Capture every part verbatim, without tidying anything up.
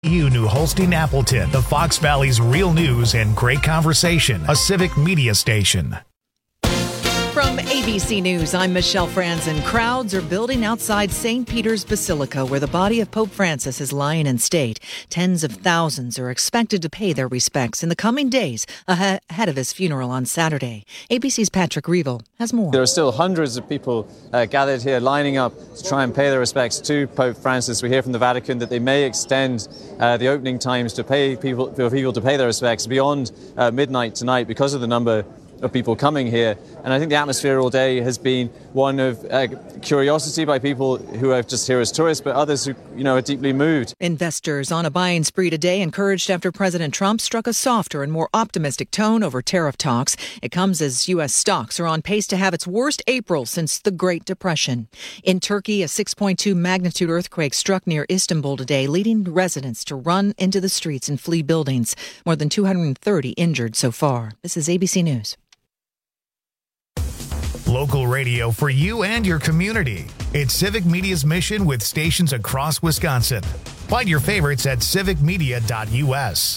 You New Holstein Appleton, the Fox Valley's real news and great conversation, a civic media station. From A B C News, I'm Michelle Franzen. Crowds are building outside Saint Peter's Basilica, where the body of Pope Francis is lying in state. Tens of thousands are expected to pay their respects in the coming days ahead of his funeral on Saturday. A B C's Patrick Reevell has more. There are still hundreds of people uh, gathered here lining up to try and pay their respects to Pope Francis. We hear from the Vatican that they may extend uh, the opening times to pay people, for people to pay their respects beyond uh, midnight tonight because of the number of people coming here. And I think the atmosphere all day has been one of uh, curiosity by people who are just here as tourists, but others who, you know, are deeply moved. Investors on a buying spree today, encouraged after President Trump struck a softer and more optimistic tone over tariff talks. It comes as U S stocks are on pace to have its worst April since the Great Depression. In Turkey, a six point two magnitude earthquake struck near Istanbul today, leading residents to run into the streets and flee buildings. More than two hundred thirty injured so far. This is A B C News. Local radio for you and your community. It's Civic Media's mission with stations across Wisconsin. Find your favorites at civic media dot u s.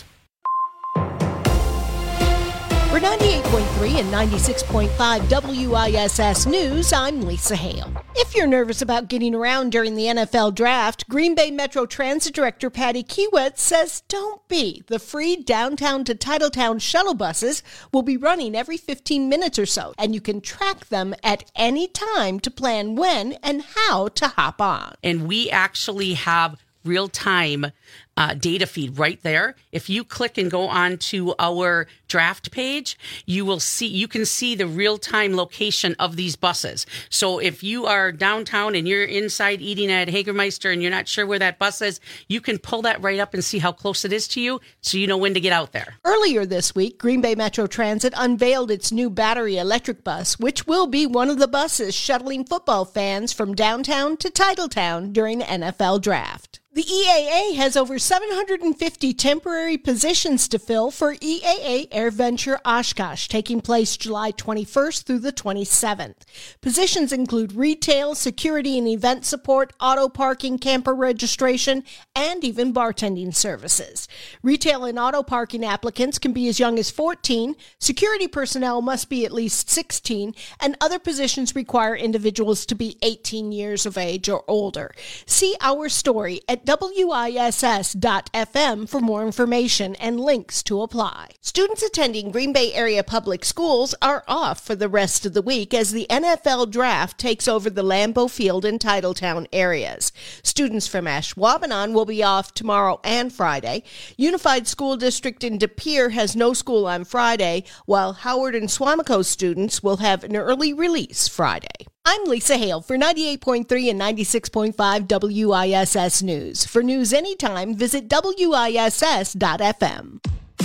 For ninety-eight point three and ninety-six point five W I S S News, I'm Lisa Hale. If you're nervous about getting around during the N F L Draft, Green Bay Metro Transit Director Patty Kiewit says don't be. The free downtown to Titletown shuttle buses will be running every fifteen minutes or so, and you can track them at any time to plan when and how to hop on. And we actually have real-time uh, data feed right there. If you click and go on to our draft page, you will see, you can see the real-time location of these buses. So if you are downtown and you're inside eating at Hagermeister and you're not sure where that bus is, you can pull that right up and see how close it is to you so you know when to get out there. Earlier this week, Green Bay Metro Transit unveiled its new battery electric bus, which will be one of the buses shuttling football fans from downtown to Titletown during the N F L Draft. The E A A has over seven hundred fifty temporary positions to fill for E A A AirVenture Oshkosh, taking place July twenty-first through the twenty-seventh. Positions include retail, security and event support, auto parking, camper registration, and even bartending services. Retail and auto parking applicants can be as young as fourteen, security personnel must be at least sixteen, and other positions require individuals to be eighteen years of age or older. See our story at W I S S dot F M for more information and links to apply. Students attending Green Bay area public schools are off for the rest of the week as the N F L Draft takes over the Lambeau Field and Titletown areas. Students from Ashwaubenon will be off tomorrow and Friday. Unified School District in De Pere has no school on Friday, while Howard and Swamico students will have an early release Friday. I'm Lisa Hale for ninety-eight point three and ninety-six point five W I S S News. For news anytime, visit W I S S dot F M.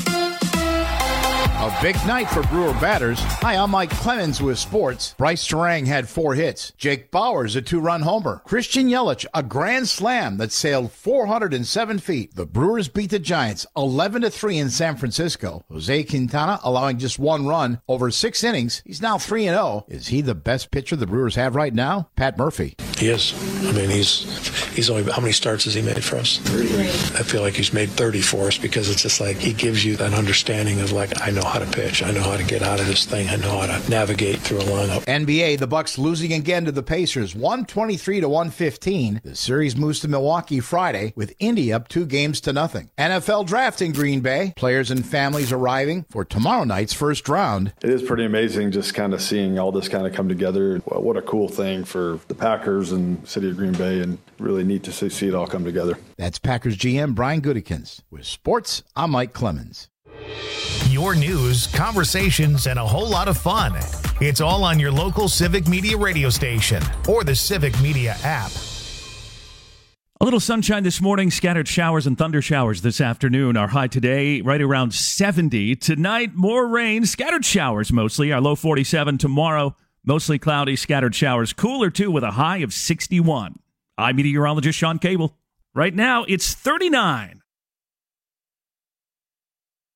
A big night for Brewer batters. Hi, I'm Mike Clemens with sports. Bryce Terang had four hits. Jake Bowers, a two-run homer. Christian Yelich, a grand slam that sailed four hundred seven feet. The Brewers beat the Giants eleven to three in San Francisco. Jose Quintana allowing just one run over six innings. He's now three and oh. Is he the best pitcher the Brewers have right now? Pat Murphy. He is. I mean, he's he's only, how many starts has he made for us? thirty. I feel like he's made thirty for us because it's just like he gives you that understanding of like, I know how to pitch. I know how to get out of this thing. I know how to navigate through a lineup. N B A, the Bucks losing again to the Pacers, one twenty-three to one fifteen. The series moves to Milwaukee Friday with Indy up two games to nothing. N F L Draft in Green Bay. Players and families arriving for tomorrow night's first round. It is pretty amazing just kind of seeing all this kind of come together. Well, what a cool thing for the Packers and city of Green Bay, and really neat to see, see it all come together. That's Packers G M Brian Gutekunst. With sports, I'm Mike Clemens. Your news, conversations, and a whole lot of fun. It's all on your local Civic Media radio station or the Civic Media app. A little sunshine this morning, scattered showers and thunder showers this afternoon. Our high today right around seventy. Tonight, more rain, scattered showers mostly. Our low forty-seven tomorrow. Mostly cloudy, scattered showers. Cooler, too, with a high of sixty-one. I'm meteorologist Sean Cable. Right now, it's thirty-nine.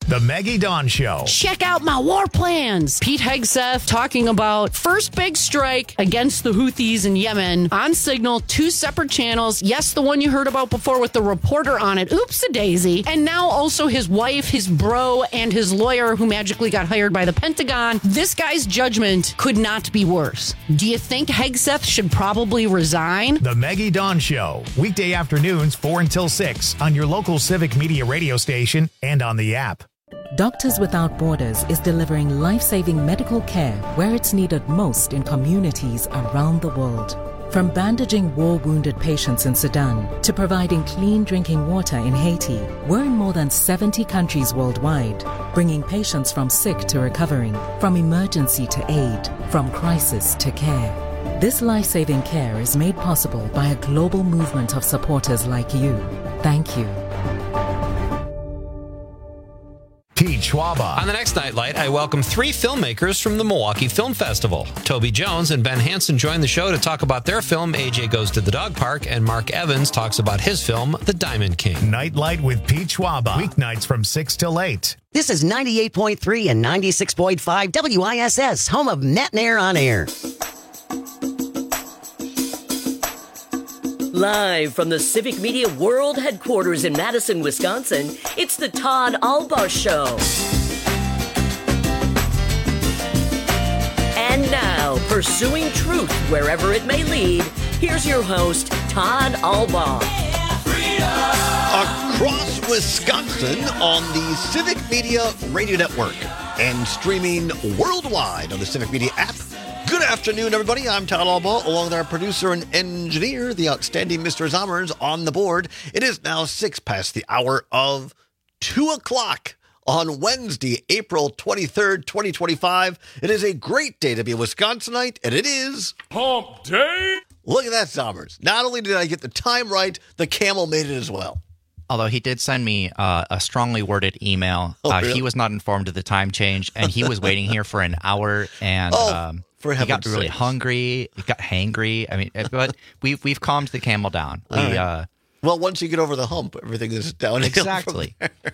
The Maggie Dawn Show. Check out my war plans. Pete Hegseth talking about first big strike against the Houthis in Yemen on Signal, two separate channels. Yes, the one you heard about before with the reporter on it. Oops-a-daisy. And now also his wife, his bro, and his lawyer who magically got hired by the Pentagon. This guy's judgment could not be worse. Do you think Hegseth should probably resign? The Maggie Dawn Show. Weekday afternoons, four until six on your local Civic Media radio station and on the app. Doctors Without Borders is delivering life-saving medical care where it's needed most in communities around the world. From bandaging war-wounded patients in Sudan to providing clean drinking water in Haiti, we're in more than seventy countries worldwide, bringing patients from sick to recovering, from emergency to aid, from crisis to care. This life-saving care is made possible by a global movement of supporters like you. Thank you. Pete Schwaba. On the next Nightlight, I welcome three filmmakers from the Milwaukee Film Festival. Toby Jones and Ben Hansen join the show to talk about their film, A J Goes to the Dog Park, and Mark Evans talks about his film, The Diamond King. Nightlight with Pete Schwaba. Weeknights from six till eight. This is ninety-eight point three and ninety-six point five W I S S, home of Matt Nair on Air. Live from the Civic Media World Headquarters in Madison, Wisconsin, it's the Todd Albaugh Show. And now, pursuing truth wherever it may lead, here's your host, Todd Albaugh. Across Wisconsin on the Civic Media Radio Network and streaming worldwide on the Civic Media app. Good afternoon, everybody. I'm Todd Albaugh, along with our producer and engineer, the outstanding Mister Zommers, on the board. It is now six past the hour of two o'clock on Wednesday, April twenty-third, twenty twenty-five. It is a great day to be a Wisconsinite, and it is Hump Day. Look at that, Zommers. Not only did I get the time right, the camel made it as well. Although he did send me uh, a strongly worded email. Oh, uh, really? He was not informed of the time change, and he was waiting here for an hour, and oh, um, for he got sakes. really hungry. He got hangry. I mean, but we've we've calmed the camel down. We, right. uh, well, once you get over the hump, everything is downhill. Exactly.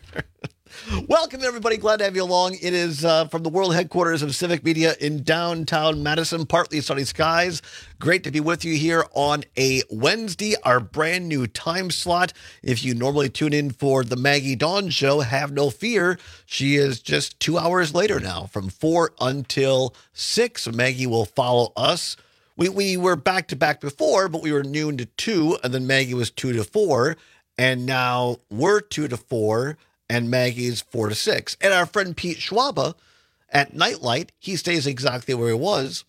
Welcome, everybody. Glad to have you along. It is uh, from the world headquarters of Civic Media in downtown Madison, partly sunny skies. Great to be with you here on a Wednesday, our brand new time slot. If you normally tune in for the Maggie Dawn Show, have no fear. She is just two hours later now, from four until six. Maggie will follow us. We, we were back to back before, but we were noon to two, and then Maggie was two to four, and now we're two to four. And Maggie's four to six. And our friend Pete Schwaba at Nightlight, he stays exactly where he was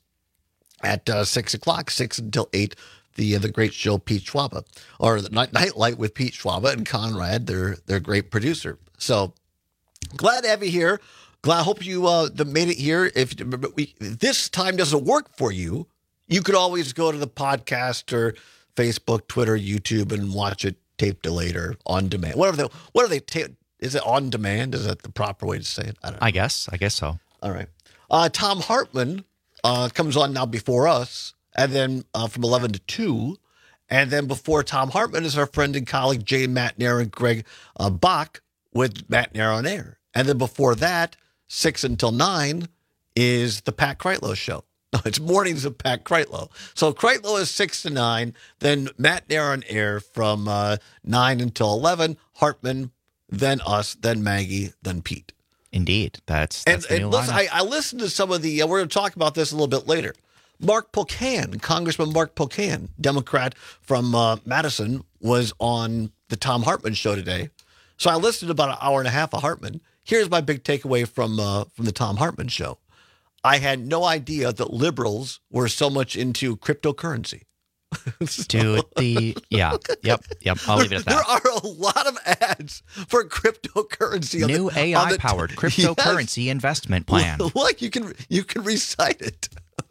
at uh, six o'clock, six until eight. The uh, the great show Pete Schwaba, or the night, Nightlight with Pete Schwaba and Conrad, their their great producer. So glad to have you here. Glad hope you uh, made it here. If we, this time doesn't work for you, you could always go to the podcast or Facebook, Twitter, YouTube, and watch it taped delayed or on demand. Whatever they what are they taped. Is it on demand? Is that the proper way to say it? I don't know. I guess. I guess so. All right. Uh, Tom Hartman uh, comes on now before us, and then uh, from eleven to two. And then before Tom Hartman is our friend and colleague, Jay Matt Nair and Greg uh, Bach with Matt Nair on Air. And then before that, six until nine, is the Pat Kreitlow Show. No, it's mornings of Pat Kreitlow. So Kreitlow is six to nine. Then Matt Nair on Air from uh, nine until eleven. Hartman, then us, then Maggie, then Pete. Indeed. That's, that's and, the new and listen, lineup. I, I listened to some of the, uh, we're going to talk about this a little bit later. Mark Pocan, Congressman Mark Pocan, Democrat from uh, Madison, was on the Tom Hartman show today. So I listened to about an hour and a half of Hartman. Here's my big takeaway from uh, from the Tom Hartman show. I had no idea that liberals were so much into cryptocurrency. So, Dude, the, yeah, yep, yep, I'll leave it at that. There are a lot of ads for cryptocurrency. On New the, A I-powered cryptocurrency yes. investment plan. Look, you can you can recite it.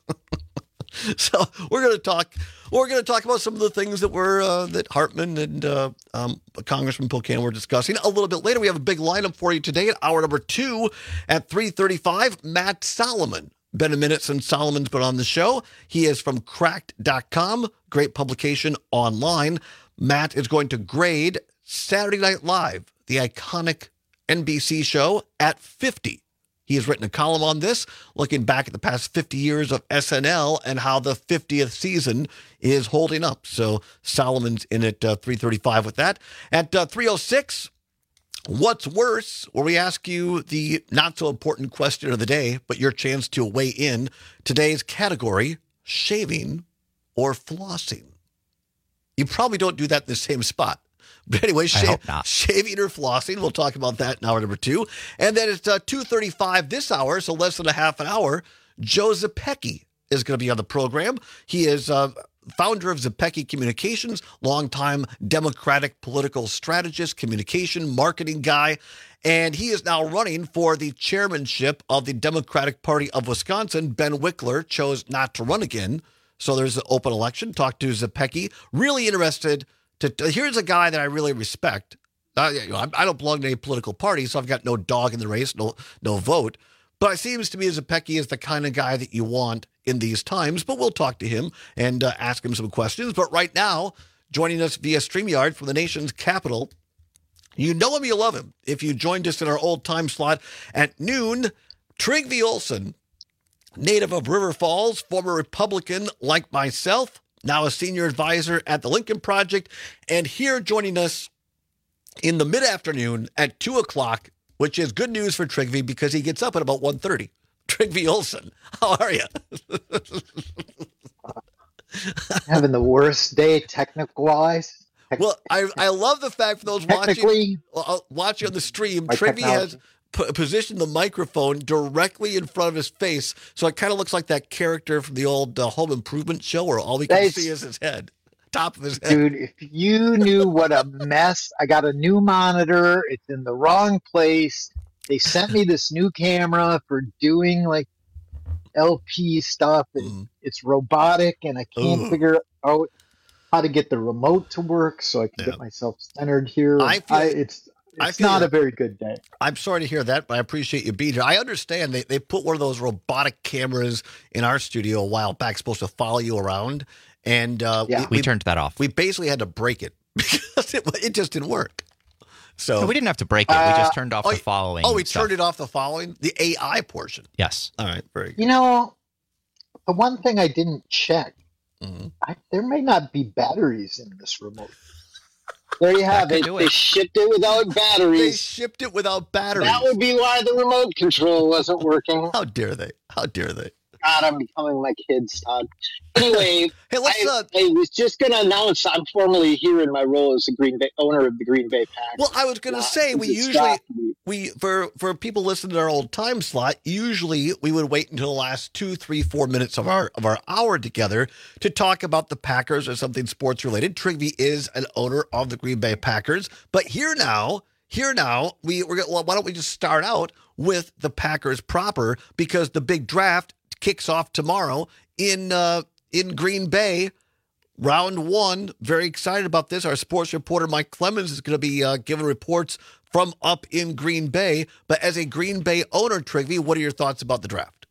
So we're going to talk. We're going to talk about some of the things that were uh, that Hartman and uh, um, Congressman Pocan were discussing a little bit later. We have a big lineup for you today at hour number two at three thirty-five. Matt Solomon. Been a minute since Solomon's been on the show. He is from cracked dot com, great publication online. Matt is going to grade Saturday Night Live, the iconic N B C show at fifty. He has written a column on this, looking back at the past fifty years of S N L and how the fiftieth season is holding up. So Solomon's in at uh, three thirty-five with that. At uh, three oh six, What's Worse, where we ask you the not-so-important question of the day, but your chance to weigh in. Today's category, shaving or flossing. You probably don't do that in the same spot. But anyway, shave, shaving or flossing. We'll talk about that in hour number two. And then it's uh, two thirty-five this hour, so less than a half an hour. Joe Zepecki is going to be on the program. He is uh, founder of Zepecki Communications, longtime Democratic political strategist, communication, marketing guy. And he is now running for the chairmanship of the Democratic Party of Wisconsin. Ben Wickler chose not to run again. So there's an open election. Talk to Zepecki. Really interested. To, to, here's a guy that I really respect. Uh, you know, I, I don't belong to any political party, so I've got no dog in the race, no no vote. But it seems to me Zepecki is the kind of guy that you want in these times. But we'll talk to him and uh, ask him some questions. But right now, joining us via StreamYard from the nation's capital, you know him, you love him. If you joined us in our old time slot at noon, Trygve Olsen, native of River Falls, former Republican like myself, now a senior advisor at the Lincoln Project, and here joining us in the mid-afternoon at two o'clock, which is good news for Trygve because he gets up at about one thirty. Trygve Olsen, how are you? Having the worst day technical-wise. Well, I I love the fact for those watching, uh, watching on the stream, Trygve has p- positioned the microphone directly in front of his face, so it kind of looks like that character from the old uh, Home Improvement show where all we can That's, see is his head, top of his head. Dude, if you knew what a mess, I got a new monitor. It's in the wrong place. They sent me this new camera for doing like L P stuff, and mm. it's robotic, and I can't Ugh. figure out how to get the remote to work so I can yeah. get myself centered here. I feel, I, it's it's not a very good day. I'm sorry to hear that, but I appreciate you being here. I understand they, they put one of those robotic cameras in our studio a while back, supposed to follow you around. And uh, yeah. we, we, we turned that off. We basically had to break it because it, it just didn't work. So no, we didn't have to break it. Uh, we just turned off oh, the following. Oh, we stuff. turned it off the following? The A I portion. Yes. All right, very good. You know, the one thing I didn't check, mm-hmm. I, there may not be batteries in this remote. There you have it. They shipped it without batteries. They shipped it without batteries. That would be why the remote control wasn't working. How dare they? How dare they? God, I'm becoming like kids, Todd. Anyway, hey, let's, I, uh, I was just going to announce I'm formally here in my role as the Green Bay owner of the Green Bay Packers. Well, I was going to uh, say we usually we for for people listening to our old time slot. Usually, we would wait until the last two, three, four minutes of our of our hour together to talk about the Packers or something sports related. Trygve is an owner of the Green Bay Packers, but here now, here now, we we're well, why don't we just start out with the Packers proper because the big draft kicks off tomorrow in uh, in Green Bay, round one. Very excited about this. Our sports reporter Mike Clemens is going to be uh, giving reports from up in Green Bay. But as a Green Bay owner, Trygve, what are your thoughts about the draft?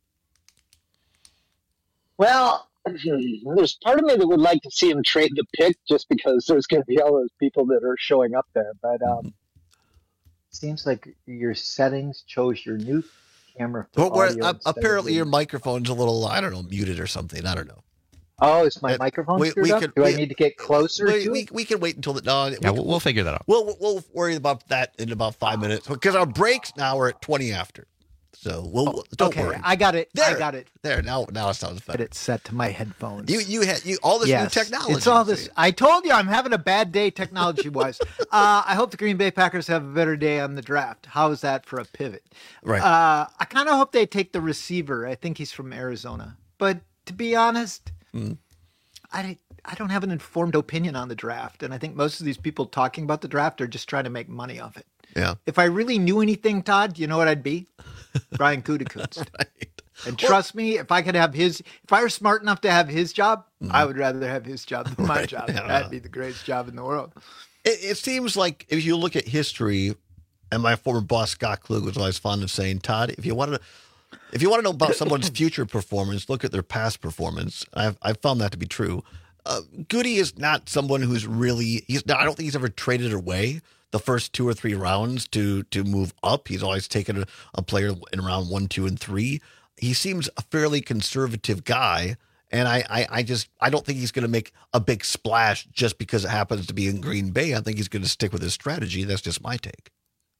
Well, there's part of me that would like to see him trade the pick just because there's going to be all those people that are showing up there. But um, it seems like your settings chose your new camera. But where, uh, apparently your microphone's a little, I don't know, muted or something. I don't know. Oh, is my uh, microphone we, screwed we up? Could, Do we, I need to get closer we, to we, it? We can wait until the... No, yeah, we we'll, we'll figure that out. We'll, we'll worry about that in about five minutes because our breaks now are at twenty after. So we'll oh, don't okay, worry. I got it. There, I got it. There now. Now it sounds better. But it's set to my headphones. You you had you all this yes, new technology. It's all this. I told you I'm having a bad day technology wise. uh, I hope the Green Bay Packers have a better day on the draft. How is that for a pivot? Right. Uh, I kind of hope they take the receiver. I think he's from Arizona. But to be honest, mm. I I don't have an informed opinion on the draft, and I think most of these people talking about the draft are just trying to make money off it. Yeah. If I really knew anything, Todd, you know what I'd be? Brian Gutekunst. Right. And trust well, me, if I could have his, if I were smart enough to have his job, mm-hmm. I would rather have his job than my right. job. Yeah. That'd be the greatest job in the world. It, it seems like if you look at history, and my former boss Scott Klug was always fond of saying, Todd, if you want to, if you want to know about someone's future performance, look at their past performance. I've I've found that to be true. Uh, Goody is not someone who's really. He's. Not, I don't think he's ever traded away. the first two or three rounds to to move up. He's always taken a, a player in round one, two, and three. He seems a fairly conservative guy, and I, I, I just I don't think he's going to make a big splash just because it happens to be in Green Bay. I think he's going to stick with his strategy. That's just my take.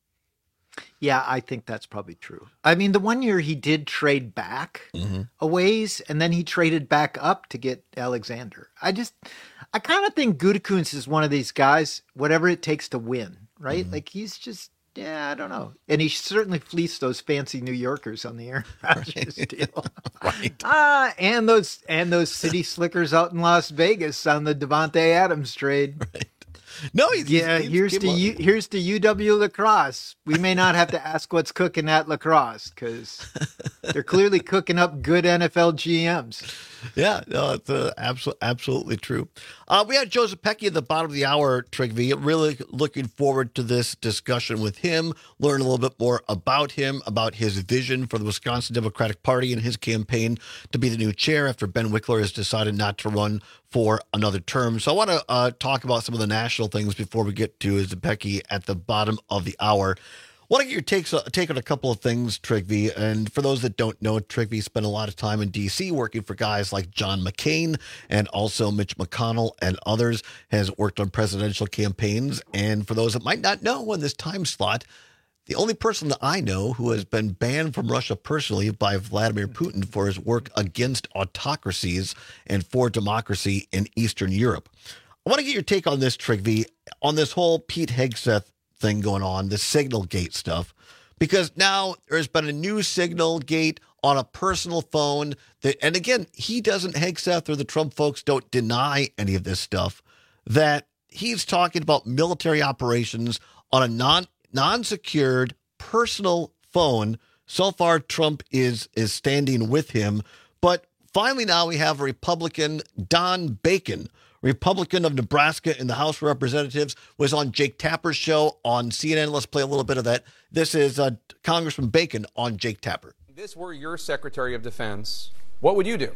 Yeah, I think that's probably true. I mean, the one year he did trade back mm-hmm. a ways, and then he traded back up to get Alexander. I just, I kind of think Gutekunst is one of these guys, whatever it takes to win, right? Mm-hmm. Like, he's just, yeah, I don't know. And he certainly fleeced those fancy New Yorkers on the Aaron Rodgers deal. Right. Ah, and those, and those city slickers out in Las Vegas on the Devontae Adams trade. Right. No, he's, yeah. he's, here's to you. Here's to U W Lacrosse. We may not have to ask what's cooking at Lacrosse because they're clearly cooking up good N F L G Ms. Yeah, no, it's uh, absolutely absolutely true. Uh, we had Joseph Pecky at the bottom of the hour, Trigby. Really looking forward to this discussion with him. Learn a little bit more about him, about his vision for the Wisconsin Democratic Party and his campaign to be the new chair after Ben Wickler has decided not to run for another term. So I want to uh, talk about some of the national things before we get to Pecky at the bottom of the hour. I want to get your takes, uh, take on a couple of things, Trigby. And for those that don't know, Trigby spent a lot of time in D C working for guys like John McCain and also Mitch McConnell and others, has worked on presidential campaigns. And for those that might not know in this time slot, the only person that I know who has been banned from Russia personally by Vladimir Putin for his work against autocracies and for democracy in Eastern Europe. I want to get your take on this, Trigby, on this whole Pete Hegseth thing going on, the Signal Gate stuff, because now there's been a new Signal Gate on a personal phone that, and again, he doesn't, Hegseth or the Trump folks don't deny any of this stuff, that he's talking about military operations on a non non-secured personal phone. So far, Trump is is standing with him. But finally now we have a Republican, Don Bacon, Republican of Nebraska in the House of Representatives, was on Jake Tapper's show on C N N. Let's play a little bit of that. This is uh, Congressman Bacon on Jake Tapper. If this were your Secretary of Defense, what would you do?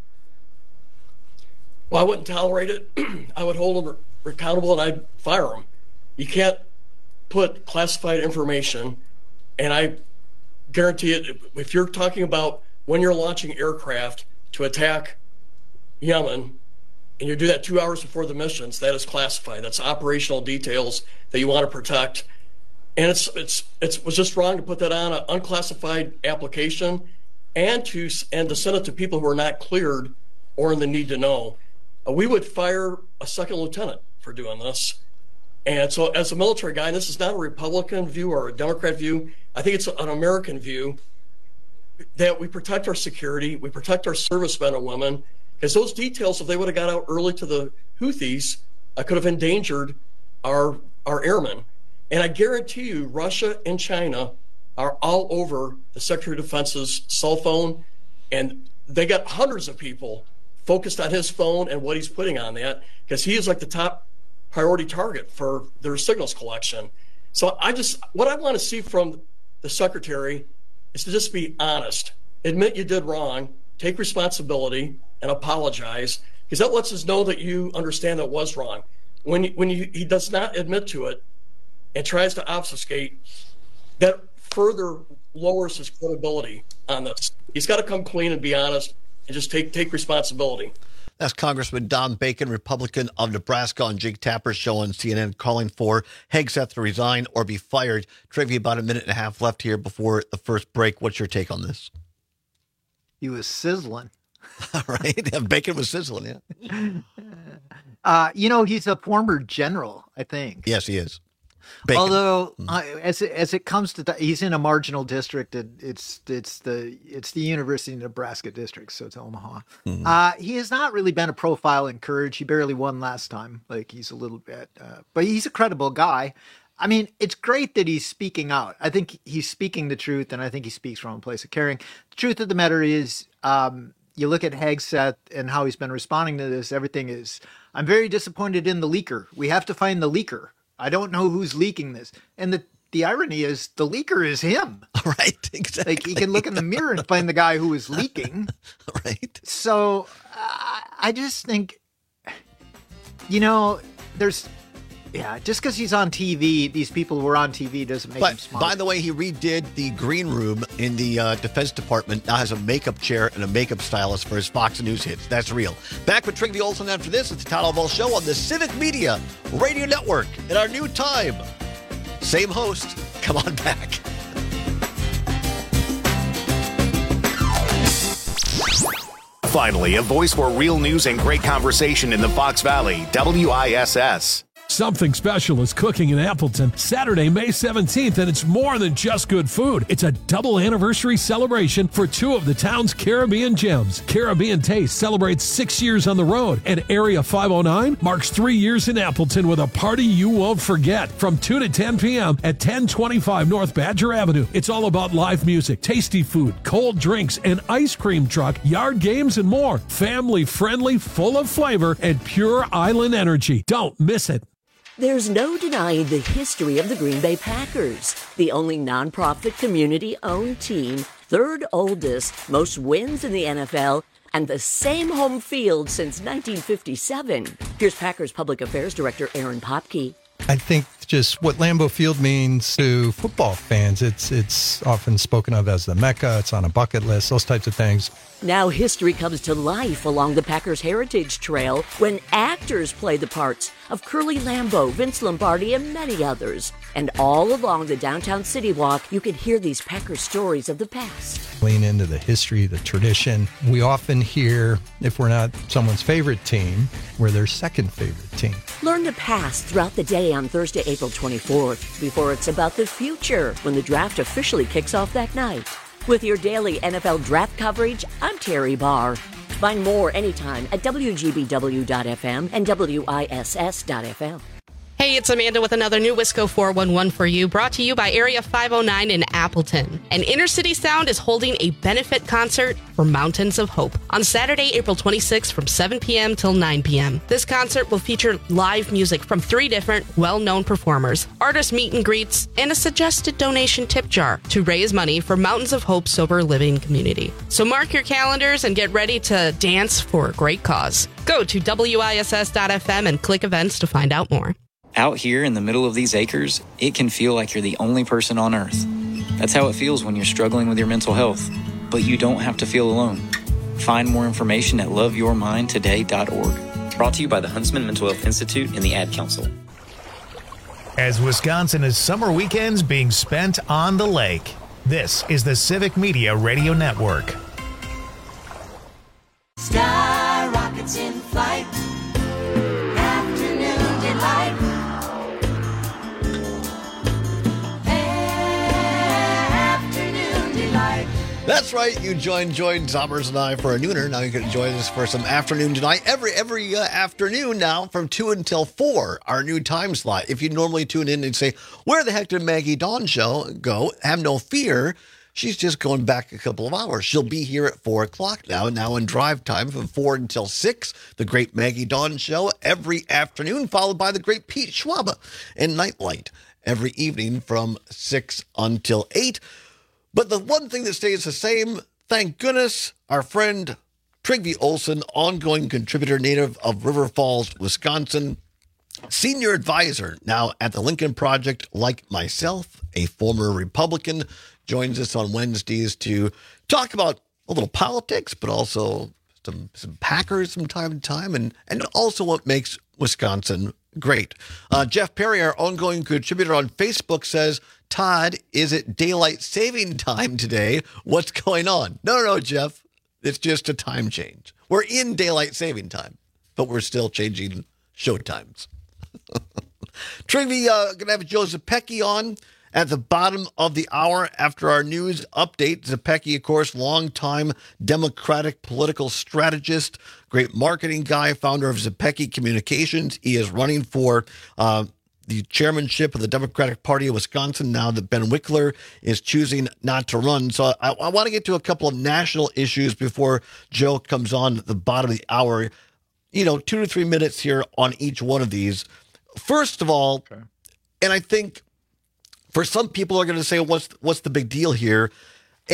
Well, I wouldn't tolerate it. I would hold him accountable and I'd fire him. You can't put classified information, and I guarantee it, if you're talking about when you're launching aircraft to attack Yemen, and you do that two hours before the missions, that is classified. That's operational details that you want to protect. And it's it's it was just wrong to put that on an unclassified application and to and to send it to people who are not cleared or in the need to know. Uh, we would fire a second lieutenant for doing this. And so as a military guy, and this is not a Republican view or a Democrat view, I think it's an American view, that we protect our security, we protect our servicemen and women, because those details, if they would have got out early to the Houthis, uh, could have endangered our our airmen. And I guarantee you, Russia and China are all over the Secretary of Defense's cell phone, and they got hundreds of people focused on his phone and what he's putting on that, because he is like the top priority target for their signals collection. So I just, what I want to see from the Secretary is to just be honest, admit you did wrong, take responsibility, and apologize, because that lets us know that you understand that was wrong. When you, when you, he does not admit to it and tries to obfuscate, that further lowers his credibility on this. He's got to come clean and be honest and just take take responsibility. That's Congressman Don Bacon, Republican of Nebraska, on Jake Tapper's show on C N N, calling for Hegseth to resign or be fired. Trivia, about a minute and a half left here before the first break. What's your take on this? He was sizzling. All right. Yeah, Bacon was sizzling, yeah. Uh, you know, he's a former general, I think. Yes, he is. Bacon. Although, uh, as it, as it comes to, the, he's in a marginal district. And it's it's the it's the University of Nebraska district, so it's Omaha. Mm-hmm. Uh, he has not really been a profile in courage. He barely won last time. Like he's a little bit, uh, but he's a credible guy. I mean, it's great that he's speaking out. I think he's speaking the truth, and I think he speaks from a place of caring. The truth of the matter is, um, you look at Hegseth and how he's been responding to this. Everything is, I'm very disappointed in the leaker. We have to find the leaker. I don't know who's leaking this. And the, the irony is the leaker is him. Right, exactly. Like he can look in the mirror and find the guy who is leaking. Right. So uh, I just think, you know, there's Yeah, just because he's on T V, these people who are on T V doesn't make but, him smart. By the way, he redid the green room in the uh, Defense Department. Now has a makeup chair and a makeup stylist for his Fox News hits. That's real. Back with Trygve Olsen after this. It's the Todd Albaugh Show on the Civic Media Radio Network at our new time. Same host. Come on back. Finally, a voice for real news and great conversation in the Fox Valley. W I S S. Something special is cooking in Appleton Saturday, May seventeenth, and it's more than just good food. It's a double anniversary celebration for two of the town's Caribbean gems. Caribbean Taste celebrates six years on the road, and Area five oh nine marks three years in Appleton with a party you won't forget. From two to ten p.m. at ten twenty-five North Badger Avenue. It's all about live music, tasty food, cold drinks, an ice cream truck, yard games, and more. Family friendly, full of flavor, and pure island energy. Don't miss it. There's no denying the history of the Green Bay Packers, the only nonprofit community-owned team, third oldest, most wins in the N F L, and the same home field since nineteen fifty-seven. Here's Packers Public Affairs Director Aaron Popke. I think just what Lambeau Field means to football fans, it's it's often spoken of as the Mecca, it's on a bucket list, those types of things. Now history comes to life along the Packers Heritage Trail when actors play the parts of Curly Lambeau, Vince Lombardi, and many others. And all along the downtown City Walk, you can hear these Packers stories of the past. Lean into the history, the tradition. We often hear, if we're not someone's favorite team, we're their second favorite team. Learn the past throughout the day on Thursday, April twenty-fourth, before it's about the future when the draft officially kicks off that night. With your daily N F L draft coverage, I'm Terry Barr. Find more anytime at W G B W dot F M and W I S S dot F M. Hey, it's Amanda with another new Wisco four one one for you, brought to you by Area five oh nine in Appleton. And Inner City Sound is holding a benefit concert for Mountains of Hope on Saturday, April twenty-sixth from seven p.m. till nine p.m. This concert will feature live music from three different well-known performers, artist meet and greets, and a suggested donation tip jar to raise money for Mountains of Hope Sober Living Community. So mark your calendars and get ready to dance for a great cause. Go to W I S S dot F M and click events to find out more. Out here in the middle of these acres, it can feel like you're the only person on Earth. That's how it feels when you're struggling with your mental health. But you don't have to feel alone. Find more information at love your mind today dot org. Brought to you by the Huntsman Mental Health Institute and the Ad Council. As Wisconsin is summer weekends being spent on the lake, this is the Civic Media Radio Network. Sky rockets in flight. Afternoon delight. That's right. You joined joined Zommers and I for a nooner. Now you can join us for some afternoon tonight. Every every uh, afternoon now from two until four, our new time slot. If you normally tune in and say, where the heck did Maggie Dawn show go? Have no fear. She's just going back a couple of hours. She'll be here at four o'clock now, now in drive time from four until six. The Great Maggie Dawn Show every afternoon, followed by the Great Pete Schwaba and Nightlight every evening from six until eight. But the one thing that stays the same, thank goodness, our friend Trygve Olsen, ongoing contributor native of River Falls, Wisconsin, senior advisor now at the Lincoln Project, like myself, a former Republican, joins us on Wednesdays to talk about a little politics, but also some, some Packers from time to time, and, and also what makes Wisconsin great. Uh, Jeff Perry, our ongoing contributor on Facebook, says, Todd, is it daylight saving time today? What's going on? No, no, no, Jeff. It's just a time change. We're in daylight saving time, but we're still changing show times. Trygve, uh, going to have Joe Zepecki on at the bottom of the hour after our news update. Zepecki, of course, longtime Democratic political strategist, great marketing guy, founder of Zepecki Communications. He is running for uh, the chairmanship of the Democratic Party of Wisconsin now that Ben Wickler is choosing not to run. So I, I want to get to a couple of national issues before Joe comes on at the bottom of the hour. You know, two to three minutes here on each one of these. First of all, okay. And I think for some people are going to say, what's what's the big deal here? And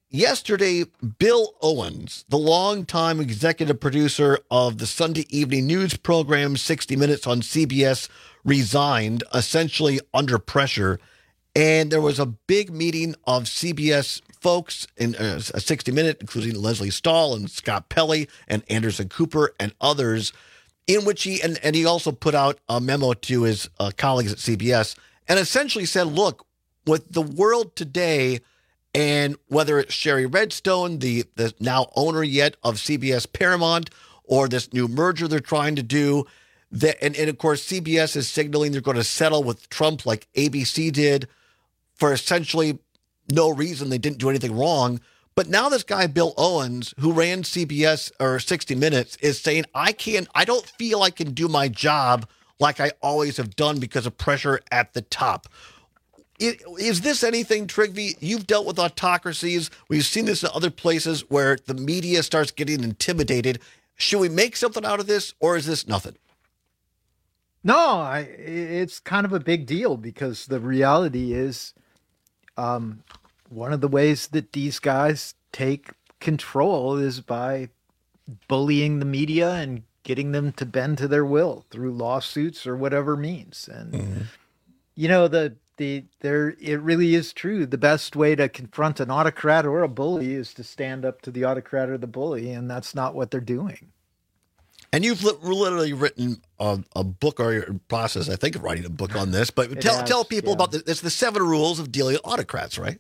yesterday, Bill Owens, the longtime executive producer of the Sunday evening news program sixty minutes on C B S, resigned, essentially under pressure. And there was a big meeting of C B S folks in uh, a sixty minute, including Leslie Stahl and Scott Pelley and Anderson Cooper and others, in which he, and, and he also put out a memo to his uh, colleagues at C B S and essentially said, look, with the world today, and whether it's Sherry Redstone, the, the now owner yet of C B S Paramount, or this new merger they're trying to do, that, and, and of course, C B S is signaling they're going to settle with Trump like A B C did for essentially no reason. They didn't do anything wrong. But now this guy, Bill Owens, who ran C B S or sixty minutes, is saying, I can't, I don't feel I can do my job like I always have done because of pressure at the top. It, is this anything, Trygve? You've dealt with autocracies. We've seen this in other places where the media starts getting intimidated. Should we make something out of this, or is this nothing? No, I, it's kind of a big deal because the reality is um, one of the ways that these guys take control is by bullying the media and getting them to bend to their will through lawsuits or whatever means. And, mm-hmm. you know, the, the, there, it really is true. The best way to confront an autocrat or a bully is to stand up to the autocrat or the bully. And that's not what they're doing. And you've li- literally written a, a book or your process, I think, of writing a book on this. But It tell has, tell people yeah. about the, it's the seven rules of dealing with autocrats, right?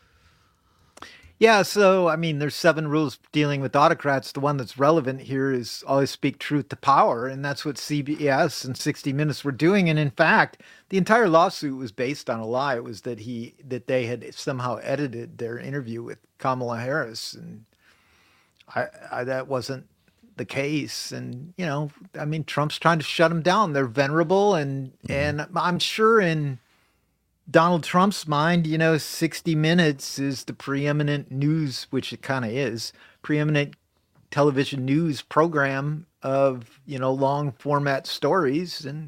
Yeah, so, I mean, there's seven rules dealing with autocrats. The one that's relevant here is always speak truth to power, and that's what C B S and sixty minutes were doing. And in fact, the entire lawsuit was based on a lie. It was that he that they had somehow edited their interview with Kamala Harris, and I, I that wasn't the case. And, you know, I mean, Trump's trying to shut them down. They're venerable, and mm-hmm. and I'm sure in Donald Trump's mind, you know, sixty minutes is the preeminent news, which it kind of is, preeminent television news program of, you know, long format stories. And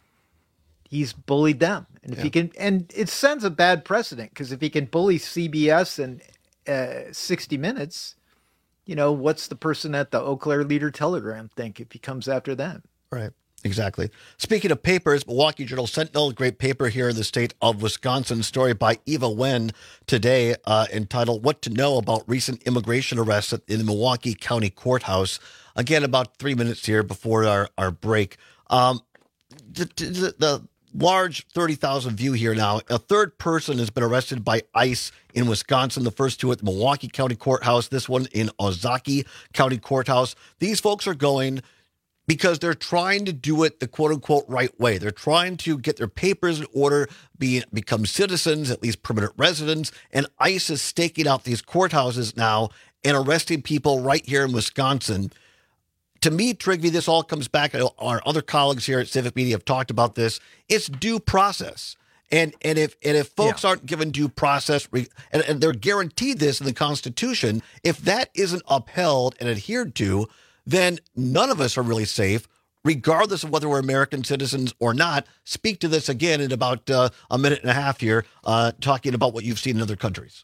he's bullied them. And if Yeah. he can, and it sends a bad precedent, because if he can bully C B S and uh, sixty minutes, you know, what's the person at the Eau Claire Leader Telegram think if he comes after them? Right. Exactly. Speaking of papers, Milwaukee Journal Sentinel, great paper here in the state of Wisconsin, story by Eva Wen today uh, entitled What to Know About Recent Immigration Arrests in the Milwaukee County Courthouse. Again, about three minutes here before our, our break. Um, the, the, the large thirty thousand view here now. A third person has been arrested by ICE in Wisconsin. The first two at the Milwaukee County Courthouse, this one in Ozaukee County Courthouse. These folks are going because they're trying to do it the quote-unquote right way. They're trying to get their papers in order, be, become citizens, at least permanent residents, and ICE is staking out these courthouses now and arresting people right here in Wisconsin. To me, Trygve, this all comes back. Our other colleagues here at Civic Media have talked about this. It's due process. And and if and if folks yeah. aren't given due process, and, and they're guaranteed this in the Constitution, if that isn't upheld and adhered to, then none of us are really safe, regardless of whether we're American citizens or not. Speak to this again in about uh, a minute and a half here, uh, talking about what you've seen in other countries.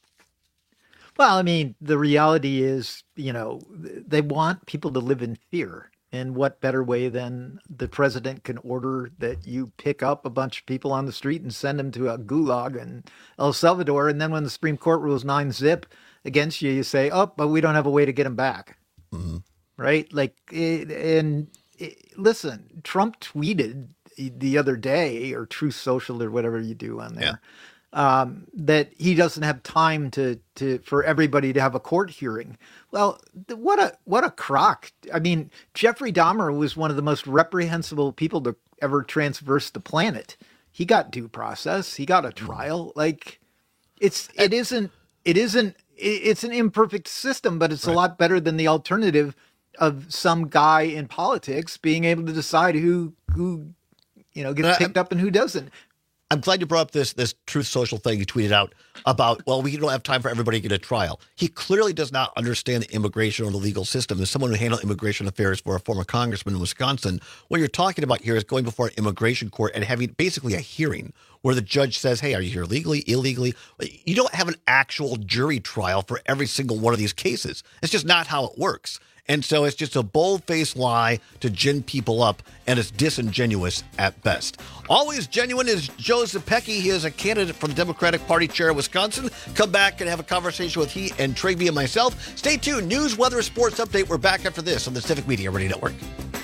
Well, I mean, the reality is, you know, they want people to live in fear. And what better way than the president can order that you pick up a bunch of people on the street and send them to a gulag in El Salvador. And then when the Supreme Court rules nine zip against you, you say, oh, but we don't have a way to get them back. Mm-hmm. Right? Like, it, and it, listen, Trump tweeted the other day, or Truth Social or whatever you do on there, yeah. um, that he doesn't have time to, to, for everybody to have a court hearing. Well, what a, what a crock. I mean, Jeffrey Dahmer was one of the most reprehensible people to ever transverse the planet. He got due process. He got a trial. Like, it's, it isn't, it isn't, it's an imperfect system, but it's right. a lot better than the alternative of some guy in politics being able to decide who, who, you know, gets picked up and who doesn't. I'm glad you brought up this this Truth Social thing you tweeted out about, well, we don't have time for everybody to get a trial. He clearly does not understand the immigration or the legal system. As someone who handled immigration affairs for a former congressman in Wisconsin, what you're talking about here is going before an immigration court and having basically a hearing where the judge says, hey, are you here legally, illegally? You don't have an actual jury trial for every single one of these cases. It's just not how it works. And so it's just a bold-faced lie to gin people up, and it's disingenuous at best. Always genuine is Joe Zepecki. He is a candidate for the Democratic Party chair of Wisconsin. Come back and have a conversation with he and Trigby and myself. Stay tuned. News, weather, sports update. We're back after this on the Civic Media Radio Network.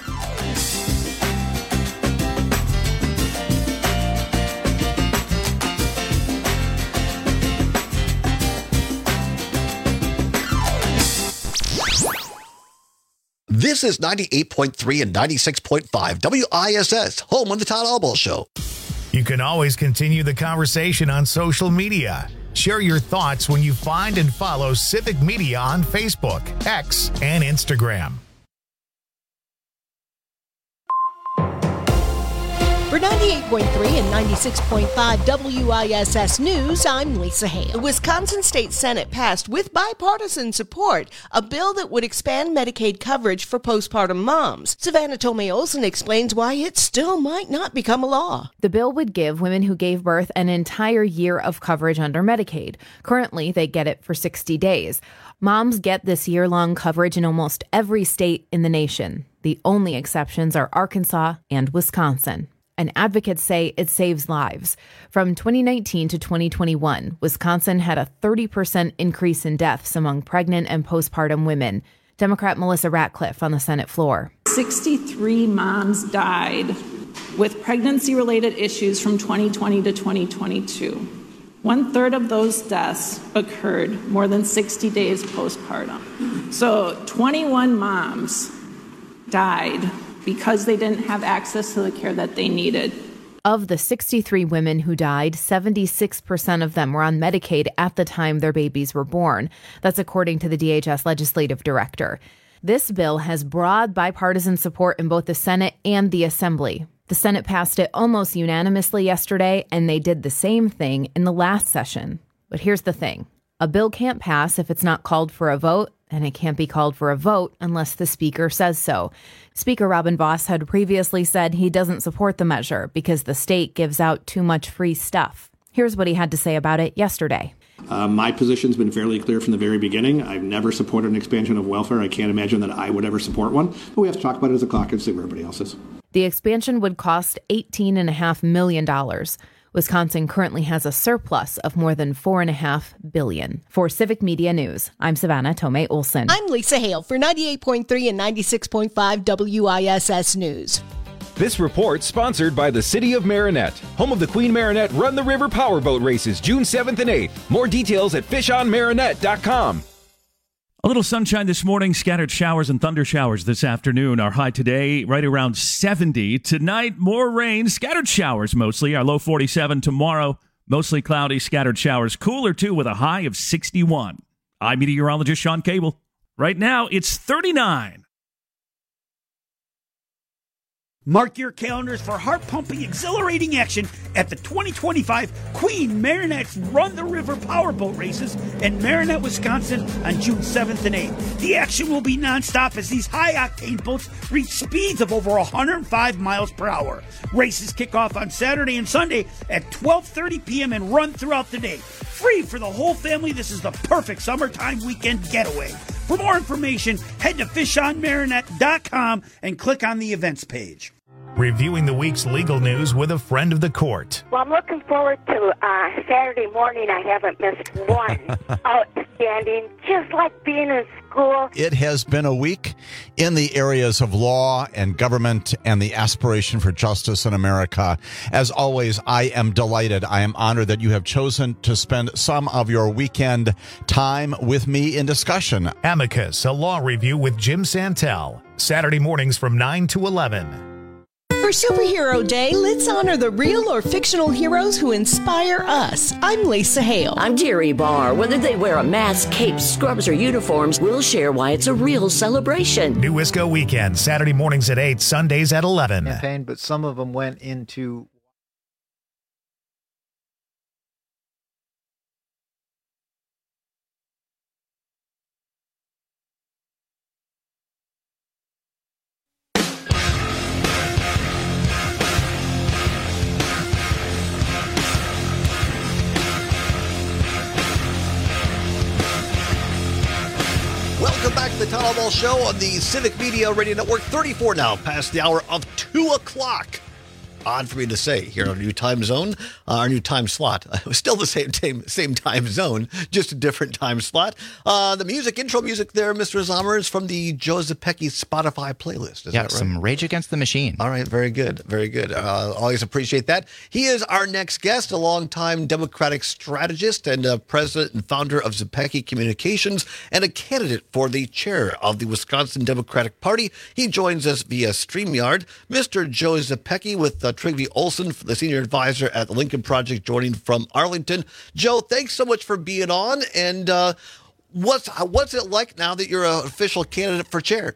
This is ninety-eight point three and ninety-six point five W I S S, home of the Todd Albaugh Show. You can always continue the conversation on social media. Share your thoughts when you find and follow Civic Media on Facebook, X, and Instagram. For ninety-eight point three and ninety-six point five W I S S News, I'm Lisa Hale. The Wisconsin State Senate passed, with bipartisan support, a bill that would expand Medicaid coverage for postpartum moms. Savannah Tomei Olsen explains why it still might not become a law. The bill would give women who gave birth an entire year of coverage under Medicaid. Currently, they get it for sixty days. Moms get this year-long coverage in almost every state in the nation. The only exceptions are Arkansas and Wisconsin. And advocates say it saves lives. From twenty nineteen to twenty twenty-one, Wisconsin had a thirty percent increase in deaths among pregnant and postpartum women. Democrat Melissa Ratcliffe on the Senate floor. sixty-three moms died with pregnancy-related issues from twenty twenty to twenty twenty-two. One third of those deaths occurred more than sixty days postpartum. So twenty-one moms died because they didn't have access to the care that they needed. Of the sixty-three women who died, seventy-six percent of them were on Medicaid at the time their babies were born. That's according to the D H S legislative director. This bill has broad bipartisan support in both the Senate and the Assembly. The Senate passed it almost unanimously yesterday, and they did the same thing in the last session. But here's the thing. A bill can't pass if it's not called for a vote, and it can't be called for a vote unless the Speaker says so. Speaker Robin Vos had previously said he doesn't support the measure because the state gives out too much free stuff. Here's what he had to say about it yesterday. Uh, my position's been fairly clear from the very beginning. I've never supported an expansion of welfare. I can't imagine that I would ever support one. But we have to talk about it as a caucus and see where everybody else is. The expansion would cost eighteen point five million dollars. Wisconsin currently has a surplus of more than four point five billion dollars. For Civic Media News, I'm Savannah Tomei Olsen. I'm Lisa Hale for ninety-eight point three and ninety-six point five W I S S News. This report sponsored by the City of Marinette, home of the Queen Marinette Run the River Powerboat Races, June seventh and eighth. More details at fish on marinette dot com. A little sunshine this morning, scattered showers and thunder showers this afternoon. Our high today right around seventy. Tonight, more rain, scattered showers mostly. Our low forty-seven tomorrow. Mostly cloudy, scattered showers. Cooler, too, with a high of sixty-one. I'm meteorologist Sean Cable. Right now, it's thirty-nine. Mark your calendars for heart-pumping, exhilarating action at the twenty twenty-five Queen Marinette's Run the River Powerboat Races in Marinette, Wisconsin on June seventh and eighth. The action will be nonstop as these high-octane boats reach speeds of over one hundred five miles per hour. Races kick off on Saturday and Sunday at twelve thirty p.m. and run throughout the day. Free for the whole family, this is the perfect summertime weekend getaway. For more information, head to fish on marinette dot com and click on the events page. Reviewing the week's legal news with a friend of the court. Well, I'm looking forward to uh, Saturday morning. I haven't missed one. Outstanding, just like being in school. It has been a week in the areas of law and government and the aspiration for justice in America. As always, I am delighted. I am honored that you have chosen to spend some of your weekend time with me in discussion. Amicus, a law review with Jim Santel. Saturday mornings from nine to eleven. For Superhero Day, let's honor the real or fictional heroes who inspire us. I'm Lisa Hale. I'm Jerry Barr. Whether they wear a mask, cape, scrubs, or uniforms, we'll share why it's a real celebration. New Wisco Weekend, Saturday mornings at eight, Sundays at eleven. Campaign, but some of them went into Welcome back to the Town Hall Show on the Civic Media Radio Network. thirty-four now, past the hour of two o'clock. Odd for me to say here on our new time zone, uh, our new time slot. Uh, still the same time, same time zone, just a different time slot. Uh, the music, intro music there, Mister Zomer, is from the Joe Zepecki Spotify playlist. Is yeah, that right? Some Rage Against the Machine. All right, very good, very good. Uh, always appreciate that. He is our next guest, a longtime Democratic strategist and uh, president and founder of Zepecki Communications and a candidate for the chair of the Wisconsin Democratic Party. He joins us via StreamYard. Mister Joe Zepecki with uh, Trygve Olsen, the senior advisor at the Lincoln Project, joining from Arlington. Joe, thanks so much for being on. And uh, what's what's it like now that you're an official candidate for chair?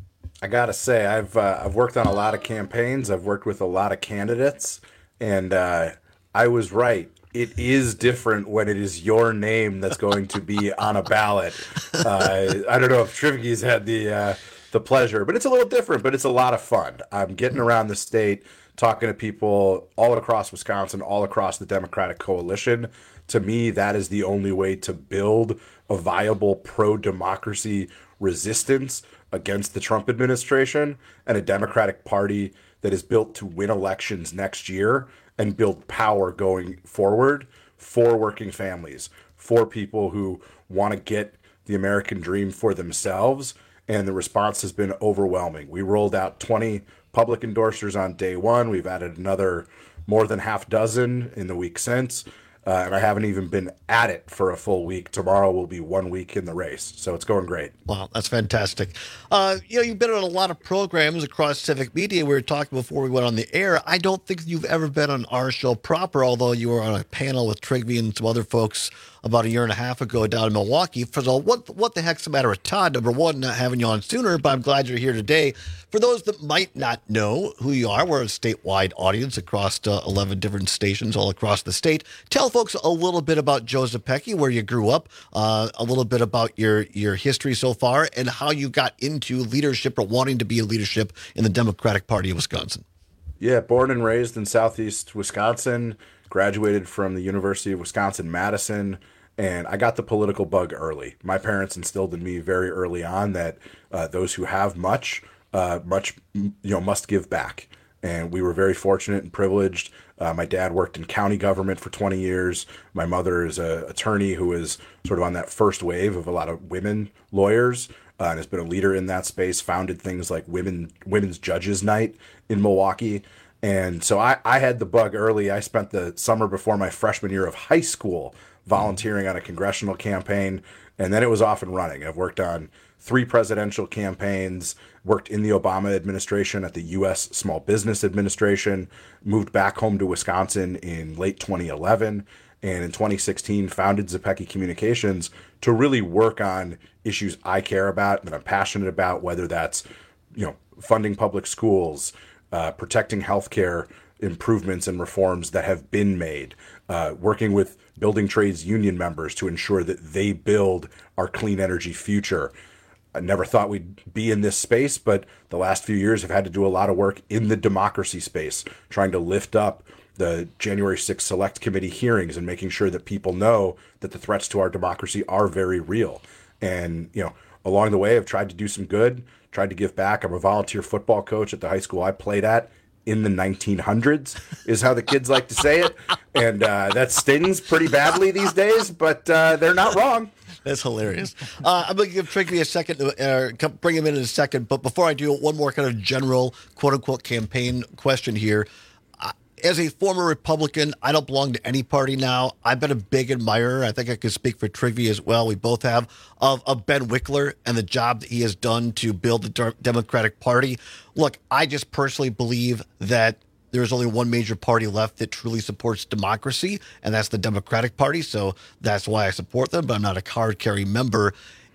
I gotta say, I've uh, I've worked on a lot of campaigns. I've worked with a lot of candidates, and uh, I was right. It is different when it is your name that's going to be on a ballot. Uh, I don't know if Trygve's had the uh, the pleasure, but it's a little different. But it's a lot of fun. I'm getting around the state, talking to people all across Wisconsin, all across the Democratic coalition. To me, that is the only way to build a viable pro-democracy resistance against the Trump administration and a Democratic Party that is built to win elections next year and build power going forward for working families, for people who want to get the American dream for themselves. And the response has been overwhelming. We rolled out twenty public endorsers on day one. We've added another more than half dozen in the week since. Uh, and I haven't even been at it for a full week. Tomorrow will be one week in the race. So it's going great. Wow, that's fantastic. Uh, you know, you've been on a lot of programs across Civic Media. We were talking before we went on the air. I don't think you've ever been on our show proper, although you were on a panel with Trygve and some other folks about a year and a half ago down in Milwaukee. First of all, what, what the heck's the matter with Todd? Number one, not having you on sooner, but I'm glad you're here today. For those that might not know who you are, we're a statewide audience across uh, eleven different stations all across the state. Tell folks a little bit about Joe Zepecki, where you grew up, uh, a little bit about your, your history so far, and how you got into leadership or wanting to be in leadership in the Democratic Party of Wisconsin. Yeah, born and raised in southeast Wisconsin, graduated from the University of Wisconsin-Madison, and I got the political bug early. My parents instilled in me very early on that uh, those who have much, uh, much, you know, must give back. And we were very fortunate and privileged. Uh, my dad worked in county government for twenty years. My mother is an attorney who is sort of on that first wave of a lot of women lawyers uh, and has been a leader in that space, founded things like Women Women's Judges Night in Milwaukee. And so I, I had the bug early. I spent the summer before my freshman year of high school volunteering on a congressional campaign, and then it was off and running. I've worked on three presidential campaigns, worked in the Obama administration at the U S Small Business Administration, moved back home to Wisconsin in late twenty eleven, and in twenty sixteen founded Zepecki Communications to really work on issues I care about, that I'm passionate about, whether that's, you know, funding public schools, uh, protecting healthcare improvements and reforms that have been made, uh, working with building trades union members to ensure that they build our clean energy future. I never thought we'd be in this space, but the last few years have had to do a lot of work in the democracy space, trying to lift up the January sixth Select Committee hearings and making sure that people know that the threats to our democracy are very real. And, you know, along the way, I've tried to do some good, tried to give back. I'm a volunteer football coach at the high school I played at in the nineteen hundreds, is how the kids like to say it. And uh, that stings pretty badly these days, but uh, they're not wrong. That's hilarious. Uh, I'm going to give Trygve a second, uh, bring him in in a second. But before I do, one more kind of general, quote-unquote, campaign question here. Uh, as a former Republican, I don't belong to any party now. I've been a big admirer, I think I can speak for Trygve as well, we both have, of, of Ben Wickler and the job that he has done to build the Democratic Party. Look, I just personally believe that there's only one major party left that truly supports democracy, and that's the Democratic Party. So that's why I support them, but I'm not a card-carrying member.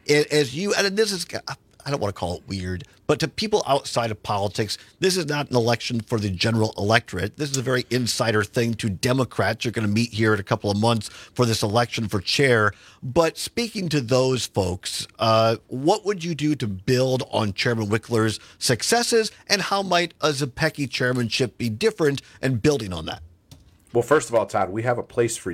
As you, and this is, I don't want to call it weird, but to people outside of politics, this is not an election for the general electorate. This is a very insider thing to Democrats. You're going to meet here in a couple of months for this election for chair. But speaking to those folks, uh, what would you do to build on Chairman Wickler's successes, and how might a Zepecki chairmanship be different and building on that? Well, first of all, Todd, we have a place for you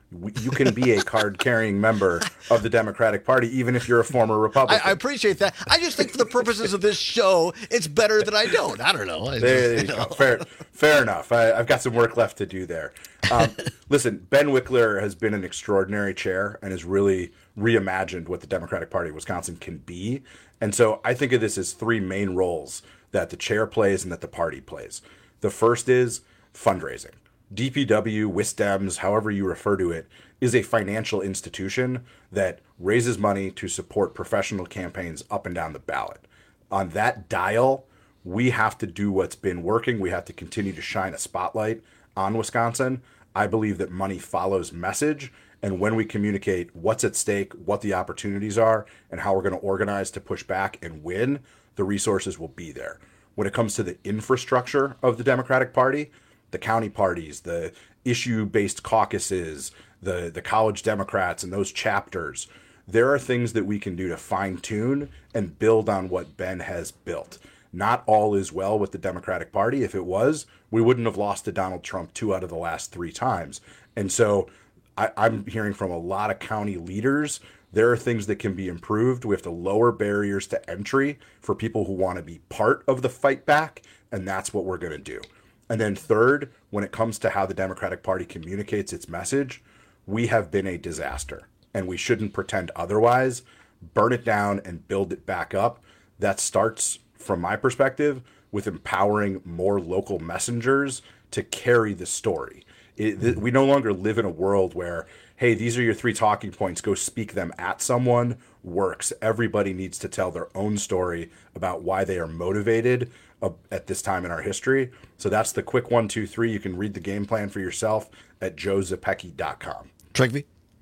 You can be a card-carrying member of the Democratic Party, even if you're a former Republican. I, I appreciate that. I just think for the purposes of this show, it's better that I don't. I don't know. I there, just, there you you know. go. Fair, fair enough. I, I've got some work left to do there. Um, listen, Ben Wickler has been an extraordinary chair and has really reimagined what the Democratic Party of Wisconsin can be. And so I think of this as three main roles that the chair plays and that the party plays. The first is fundraising. D P W, WisDems, however you refer to it, is a financial institution that raises money to support professional campaigns up and down the ballot. On that dial, we have to do what's been working. We have to continue to shine a spotlight on Wisconsin. I believe that money follows message. And when we communicate what's at stake, what the opportunities are, and how we're going to organize to push back and win, the resources will be there. When it comes to the infrastructure of the Democratic Party, the county parties, the issue-based caucuses, the, the college Democrats and those chapters, there are things that we can do to fine-tune and build on what Ben has built. Not all is well with the Democratic Party. If it was, we wouldn't have lost to Donald Trump two out of the last three times. And so I, I'm hearing from a lot of county leaders, there are things that can be improved. We have to lower barriers to entry for people who want to be part of the fight back, and that's what we're going to do. And then third, when it comes to how the Democratic Party communicates its message, we have been a disaster, and we shouldn't pretend otherwise. Burn it down and build it back up. That starts, from my perspective, with empowering more local messengers to carry the story. It, th- we no longer live in a world where, hey, these are your three talking points, go speak them at someone, works. Everybody needs to tell their own story about why they are motivated uh, at this time in our history. So that's the quick one, two, three. You can read the game plan for yourself at joe zepecki dot com. Trygve?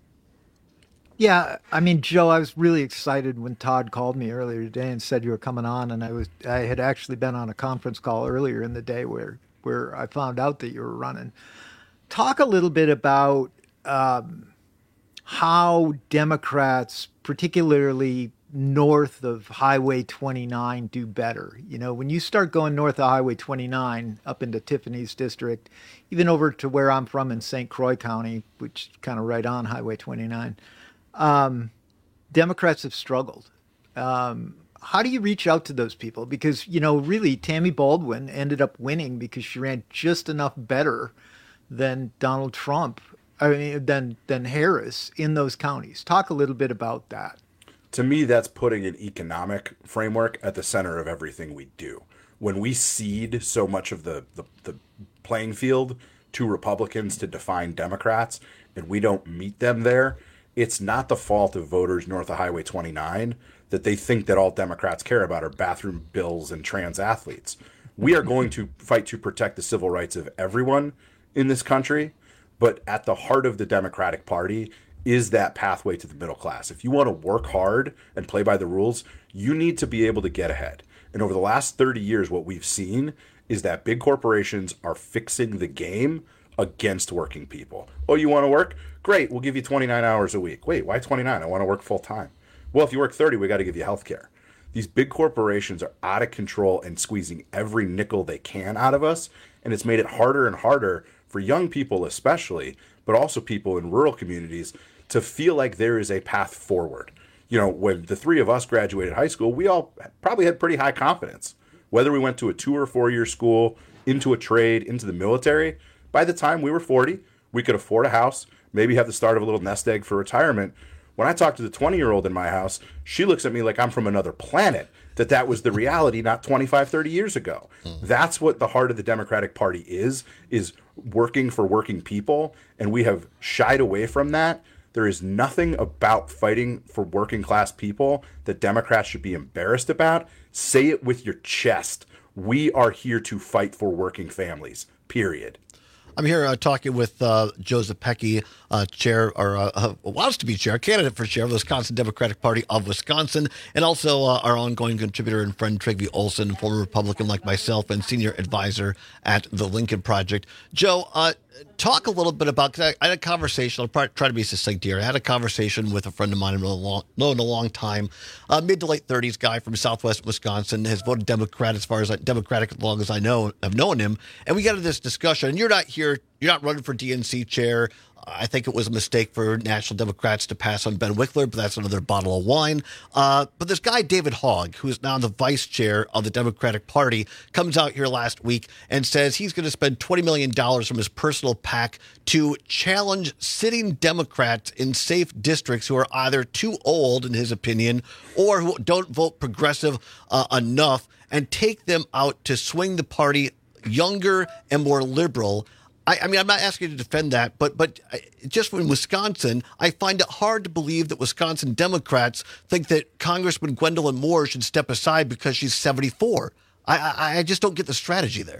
Yeah, I mean, Joe, I was really excited when Todd called me earlier today and said you were coming on, and I was I had actually been on a conference call earlier in the day where where I found out that you were running. Talk a little bit about um, how Democrats, particularly north of Highway twenty-nine, do better. You know, when you start going north of Highway twenty-nine up into Tiffany's district, even over to where I'm from in Saint Croix County, which is kind of right on Highway twenty-nine, um, Democrats have struggled. Um, how do you reach out to those people? Because, you know, really, Tammy Baldwin ended up winning because she ran just enough better than Donald Trump, I mean, than than Harris in those counties. Talk a little bit about that. To me, that's putting an economic framework at the center of everything we do. When we cede so much of the, the, the playing field to Republicans to define Democrats, and we don't meet them there, it's not the fault of voters north of Highway twenty-nine that they think that all Democrats care about are bathroom bills and trans athletes. We are going to fight to protect the civil rights of everyone in this country, but at the heart of the Democratic Party is that pathway to the middle class. If you want to work hard and play by the rules, you need to be able to get ahead. And over the last thirty years, what we've seen is that big corporations are fixing the game against working people. Oh, you want to work? Great, we'll give you twenty-nine hours a week. Wait, why twenty-nine? I want to work full time. Well, if you work thirty, we got to give you health care. These big corporations are out of control and squeezing every nickel they can out of us, and it's made it harder and harder for young people especially, but also people in rural communities, to feel like there is a path forward. You know, when the three of us graduated high school, we all probably had pretty high confidence. Whether we went to a two or four year school, into a trade, into the military, by the time we were forty, we could afford a house, maybe have the start of a little nest egg for retirement. When I talk to the twenty-year-old in my house, she looks at me like I'm from another planet, that that was the reality not twenty-five, thirty years ago. Mm. That's what the heart of the Democratic Party is, is working for working people, and we have shied away from that. There is nothing about fighting for working class people that Democrats should be embarrassed about. Say it with your chest. We are here to fight for working families, period. I'm here uh, talking with uh, Joe Zepecki, uh, chair, or uh, uh, wants to be chair, candidate for chair of the Wisconsin Democratic Party of Wisconsin, and also uh, our ongoing contributor and friend Trygve Olson, former Republican like myself, and senior advisor at the Lincoln Project. Joe, uh, talk a little bit about, because I, I had a conversation, I'll probably try to be succinct here. I had a conversation with a friend of mine I've known a long, known a long time, uh, mid to late thirties guy from Southwest Wisconsin, has voted Democrat as far as I, Democratic as long as I know, I've known him, and we got into this discussion, and you're not here you're you're not running for D N C chair. I think it was a mistake for National Democrats to pass on Ben Wickler, but that's another bottle of wine. Uh, but this guy, David Hogg, who is now the vice chair of the Democratic Party, comes out here last week and says he's going to spend twenty million dollars from his personal PAC to challenge sitting Democrats in safe districts who are either too old, in his opinion, or who don't vote progressive uh, enough, and take them out to swing the party younger and more liberal. I, I mean, I'm not asking you to defend that, but but just in Wisconsin, I find it hard to believe that Wisconsin Democrats think that Congressman Gwendolyn Moore should step aside because she's seventy-four. I, I, I just don't get the strategy there.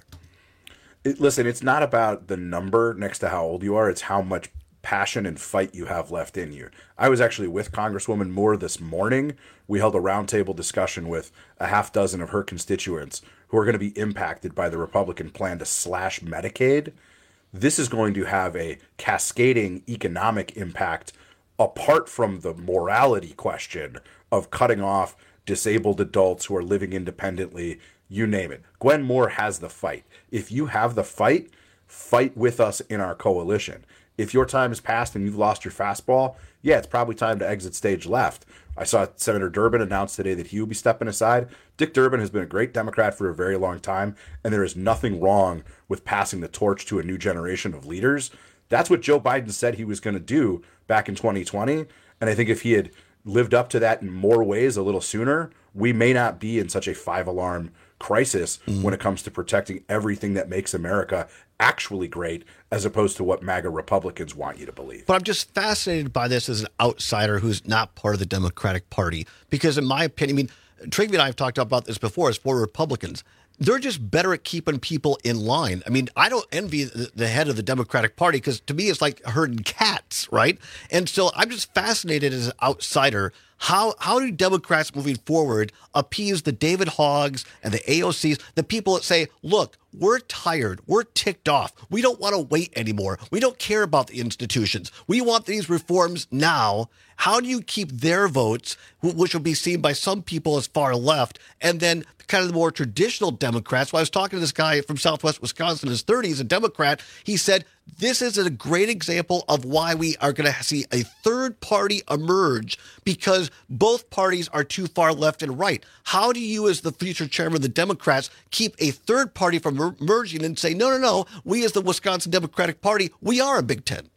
It, listen, it's not about the number next to how old you are. It's how much passion and fight you have left in you. I was actually with Congresswoman Moore this morning. We held a roundtable discussion with a half dozen of her constituents who are going to be impacted by the Republican plan to slash Medicaid. This is going to have a cascading economic impact apart from the morality question of cutting off disabled adults who are living independently, you name it. Gwen Moore has the fight. If you have the fight, fight with us in our coalition. If your time has passed and you've lost your fastball, yeah, it's probably time to exit stage left. I saw Senator Durbin announce today that he will be stepping aside. Dick Durbin has been a great Democrat for a very long time, and there is nothing wrong with passing the torch to a new generation of leaders. That's what Joe Biden said he was going to do back in twenty twenty, and I think if he had lived up to that in more ways a little sooner, we may not be in such a five-alarm crisis mm-hmm. when it comes to protecting everything that makes America actually great, as opposed to what MAGA Republicans want you to believe. But I'm just fascinated by this as an outsider who's not part of the Democratic Party, because in my opinion, I mean, Trigby and I have talked about this before as former Republicans. They're just better at keeping people in line. I mean, I don't envy the, the head of the Democratic Party, because to me, it's like herding cats, right? And so I'm just fascinated as an outsider. How how do Democrats moving forward appease the David Hoggs and the A O Cs, the people that say, look, we're tired, we're ticked off, we don't want to wait anymore, we don't care about the institutions, we want these reforms now. How do you keep their votes, which will be seen by some people as far left, and then kind of the more traditional Democrats? Well, I was talking to this guy from Southwest Wisconsin in his thirties, a Democrat. He said, this is a great example of why we are going to see a third party emerge, because both parties are too far left and right. How do you, as the future chairman of the Democrats, keep a third party from emerging and say, no, no, no, we as the Wisconsin Democratic Party, we are a Big Ten?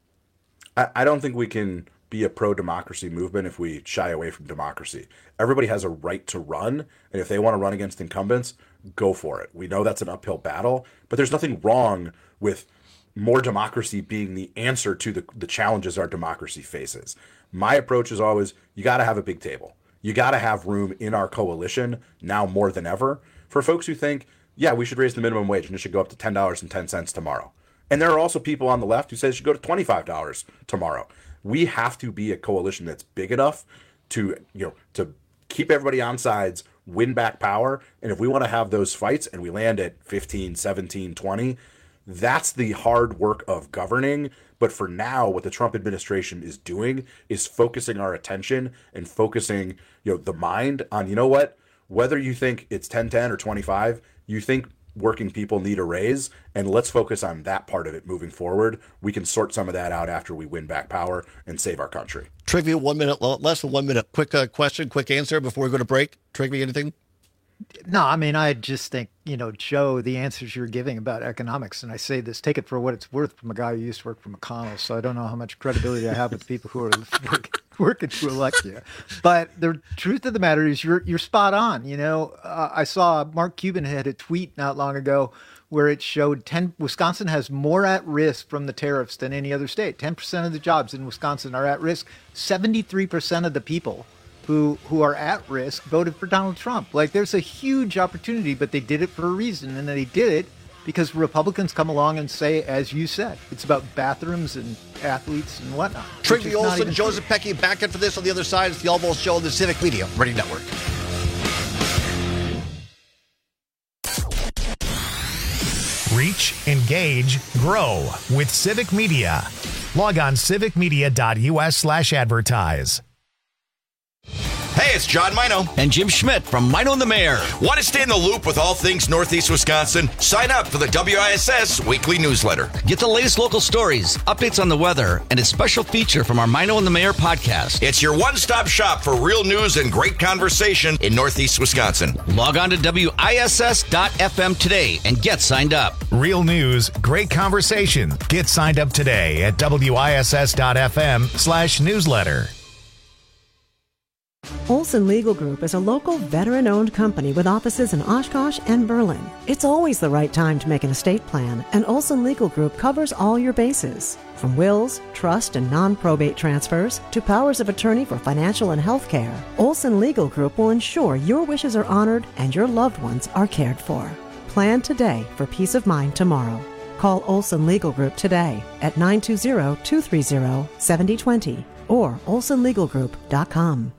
I, I don't think we can be a pro-democracy movement if we shy away from democracy. Everybody has a right to run, and if they want to run against incumbents, go for it. We know that's an uphill battle, but there's nothing wrong with more democracy being the answer to the, the challenges our democracy faces. My approach is always, you got to have a big table. You got to have room in our coalition now more than ever for folks who think, yeah, we should raise the minimum wage and it should go up to ten dollars and ten cents tomorrow. And there are also people on the left who say it should go to twenty-five dollars tomorrow. We have to be a coalition that's big enough to, you know, to keep everybody on sides, win back power. And if we want to have those fights and we land at fifteen, seventeen, twenty, that's the hard work of governing. But for now, what the Trump administration is doing is focusing our attention and focusing, you know, the mind on, you know what, whether you think it's ten ten or twenty-five, you think working people need a raise, and let's focus on that part of it moving forward. We can sort some of that out after we win back power and save our country. Trigby, one minute, less than one minute. Quick uh, question, quick answer before we go to break. Trigby, anything? No, I mean, I just think, you know, Joe, the answers you're giving about economics, and I say this, take it for what it's worth from a guy who used to work for McConnell, so I don't know how much credibility I have with people who are working, working to elect you. But the truth of the matter is you're you're spot on. You know, uh, I saw Mark Cuban had a tweet not long ago where it showed ten Wisconsin has more at risk from the tariffs than any other state. ten percent of the jobs in Wisconsin are at risk. seventy-three percent of the people who who are at risk voted for Donald Trump. Like, there's a huge opportunity, but they did it for a reason, and they did it because Republicans come along and say, as you said, it's about bathrooms and athletes and whatnot. Trigby Olson, Joseph Pecky, back in for this on the other side. It's the All Balls Show on the Civic Media Radio Network. Reach, engage, grow with Civic Media. Log on civicmedia.us slash advertise. Hey, it's John Mino. And Jim Schmidt from Mino and the Mayor. Want to stay in the loop with all things Northeast Wisconsin? Sign up for the W I S S weekly newsletter. Get the latest local stories, updates on the weather, and a special feature from our Mino and the Mayor podcast. It's your one-stop shop for real news and great conversation in Northeast Wisconsin. Log on to W I S S dot F M today and get signed up. Real news, great conversation. Get signed up today at W I S S dot F M slash newsletter. Olson Legal Group is a local veteran-owned company with offices in Oshkosh and Berlin. It's always the right time to make an estate plan, and Olson Legal Group covers all your bases. From wills, trust, and non-probate transfers to powers of attorney for financial and health care, Olson Legal Group will ensure your wishes are honored and your loved ones are cared for. Plan today for peace of mind tomorrow. Call Olson Legal Group today at nine two zero, two three zero, seven zero two zero or olson legal group dot com.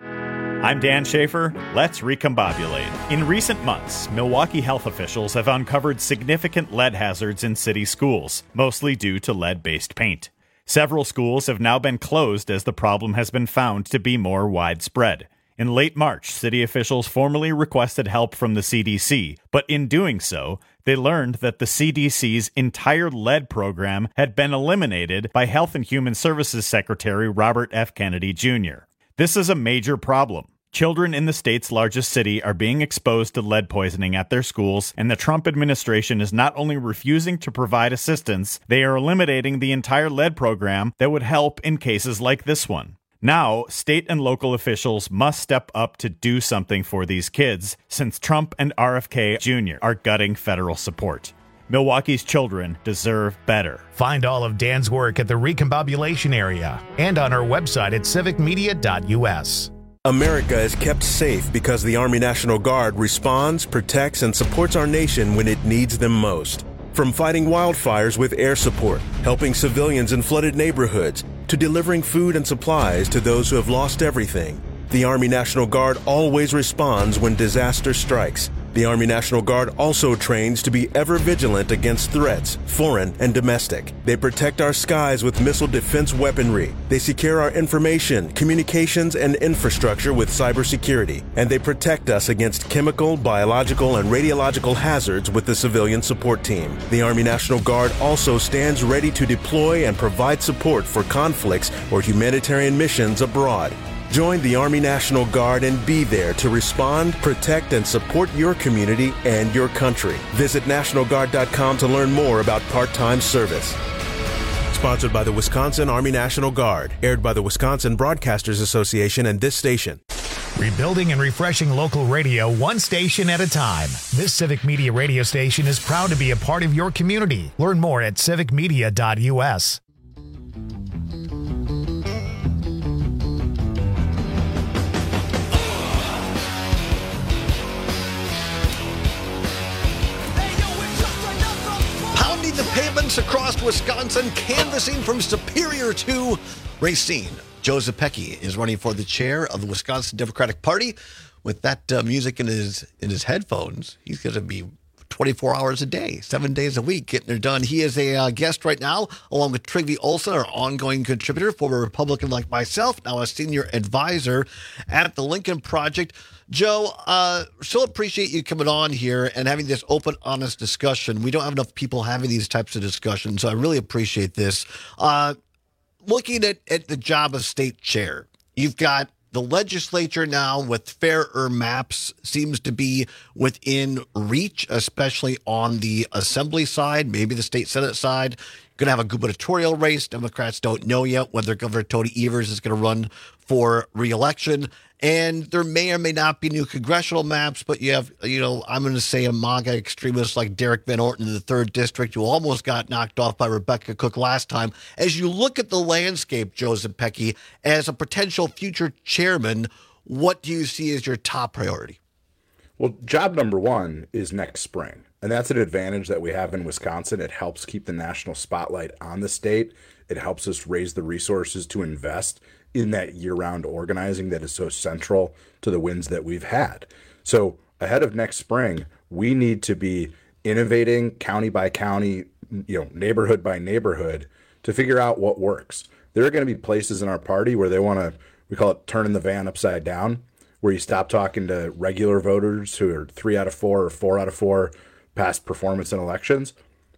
I'm Dan Schaefer. Let's recombobulate. In recent months, Milwaukee health officials have uncovered significant lead hazards in city schools, mostly due to lead-based paint. Several schools have now been closed as the problem has been found to be more widespread. In late March, city officials formally requested help from the C D C, but in doing so, they learned that the C D C's entire lead program had been eliminated by Health and Human Services Secretary Robert F. Kennedy Junior This is a major problem. Children in the state's largest city are being exposed to lead poisoning at their schools, and the Trump administration is not only refusing to provide assistance, they are eliminating the entire lead program that would help in cases like this one. Now, state and local officials must step up to do something for these kids, since Trump and R F K Junior are gutting federal support. Milwaukee's children deserve better. Find all of Dan's work at the Recombobulation area and on our website at civic media dot U S. America is kept safe because the Army National Guard responds, protects, and supports our nation when it needs them most. From fighting wildfires with air support, helping civilians in flooded neighborhoods, to delivering food and supplies to those who have lost everything, the Army National Guard always responds when disaster strikes. The Army National Guard also trains to be ever vigilant against threats, foreign and domestic. They protect our skies with missile defense weaponry. They secure our information, communications, and infrastructure with cybersecurity. And they protect us against chemical, biological, and radiological hazards with the civilian support team. The Army National Guard also stands ready to deploy and provide support for conflicts or humanitarian missions abroad. Join the Army National Guard and be there to respond, protect, and support your community and your country. Visit national guard dot com to learn more about part-time service. Sponsored by the Wisconsin Army National Guard. Aired by the Wisconsin Broadcasters Association and this station. Rebuilding and refreshing local radio one station at a time. This Civic Media radio station is proud to be a part of your community. Learn more at civic media dot U S. The pavements across Wisconsin, canvassing from Superior to Racine. Joe Zepecki is running for the chair of the Wisconsin Democratic Party. With that uh, music in his in his headphones, he's going to be twenty-four hours a day, seven days a week, getting it done. He is a uh, guest right now, along with Trygve Olsen, our ongoing contributor, former Republican like myself, now a senior advisor at the Lincoln Project. Joe, uh, so appreciate you coming on here and having this open, honest discussion. We don't have enough people having these types of discussions, so I really appreciate this. Uh, looking at, at the job of state chair, you've got the legislature now with fairer maps seems to be within reach, especially on the assembly side, maybe the state senate side. Going to have a gubernatorial race. Democrats don't know yet whether Governor Tony Evers is going to run for re-election. And there may or may not be new congressional maps, but you have, you know, I'm going to say a MAGA extremist like Derek Van Orton in the third district, who almost got knocked off by Rebecca Cook last time. As you look at the landscape, Joe Zepecki, as a potential future chairman, what do you see as your top priority? Well, job number one is next spring. And that's an advantage that we have in Wisconsin. It helps keep the national spotlight on the state. It helps us raise the resources to invest in that year-round organizing that is so central to the wins that we've had. So ahead of next spring, we need to be innovating county by county, you know, neighborhood by neighborhood to figure out what works. There are going to be places in our party where they want to, we call it turning the van upside down. where you stop talking to regular voters who are three out of four or four out of four past performance in elections.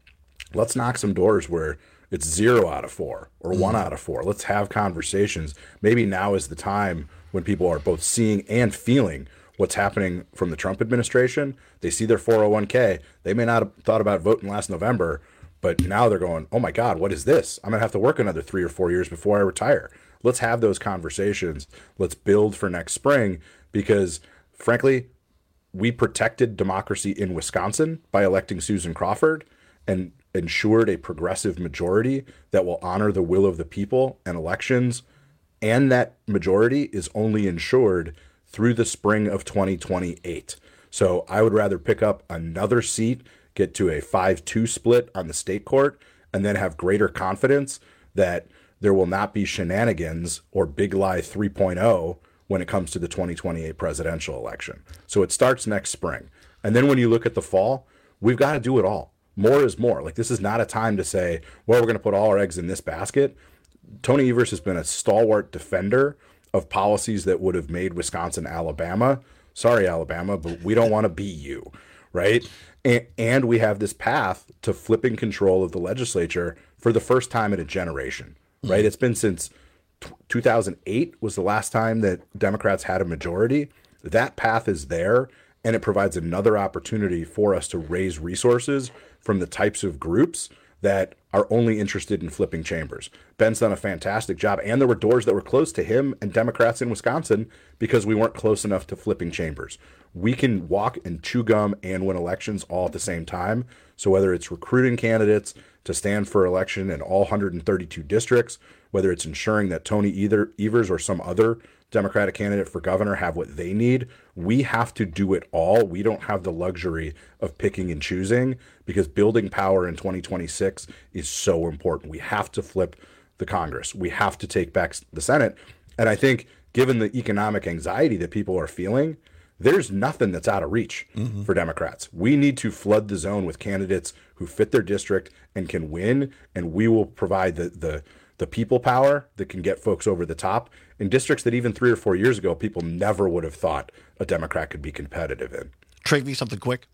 Let's knock some doors where it's zero out of four or one out of four. Let's have conversations. Maybe now is the time when people are both seeing and feeling what's happening from the Trump administration. They see their four oh one k. They may not have thought about voting last November, but now they're going, oh my God, what is this? I'm going to have to work another three or four years before I retire. Let's have those conversations. Let's build for next spring, because frankly, we protected democracy in Wisconsin by electing Susan Crawford and ensured a progressive majority that will honor the will of the people and elections. And that majority is only ensured through the spring of twenty twenty-eight. So I would rather pick up another seat, get to a five two split on the state court, and then have greater confidence that there will not be shenanigans or big lie three point oh when it comes to the twenty twenty-eight presidential election. So it starts next spring. And then when you look at the fall, we've got to do it all. More is more. Like, this is not a time to say, well, we're going to put all our eggs in this basket. Tony Evers has been a stalwart defender of policies that would have made Wisconsin Alabama. Sorry, Alabama, but we don't want to be you, right? And, and we have this path to flipping control of the legislature for the first time in a generation, right? Mm-hmm. It's been since t- two thousand eight was the last time that Democrats had a majority. That path is there, and it provides another opportunity for us to raise resources from the types of groups that are only interested in flipping chambers. Ben's done a fantastic job, and there were doors that were closed to him and Democrats in Wisconsin because we weren't close enough to flipping chambers. We can walk and chew gum and win elections all at the same time. So whether it's recruiting candidates to stand for election in all one hundred thirty-two districts, whether it's ensuring that Tony either Evers or some other Democratic candidate for governor have what they need, we have to do it all. We don't have the luxury of picking and choosing, because building power in twenty twenty-six is so important. We have to flip the Congress. We have to take back the Senate. And I think given the economic anxiety that people are feeling, there's nothing that's out of reach mm-hmm. for Democrats. We need to flood the zone with candidates who fit their district and can win, and we will provide the the the people power that can get folks over the top in districts that even three or four years ago, people never would have thought a Democrat could be competitive in. Travey, something quick.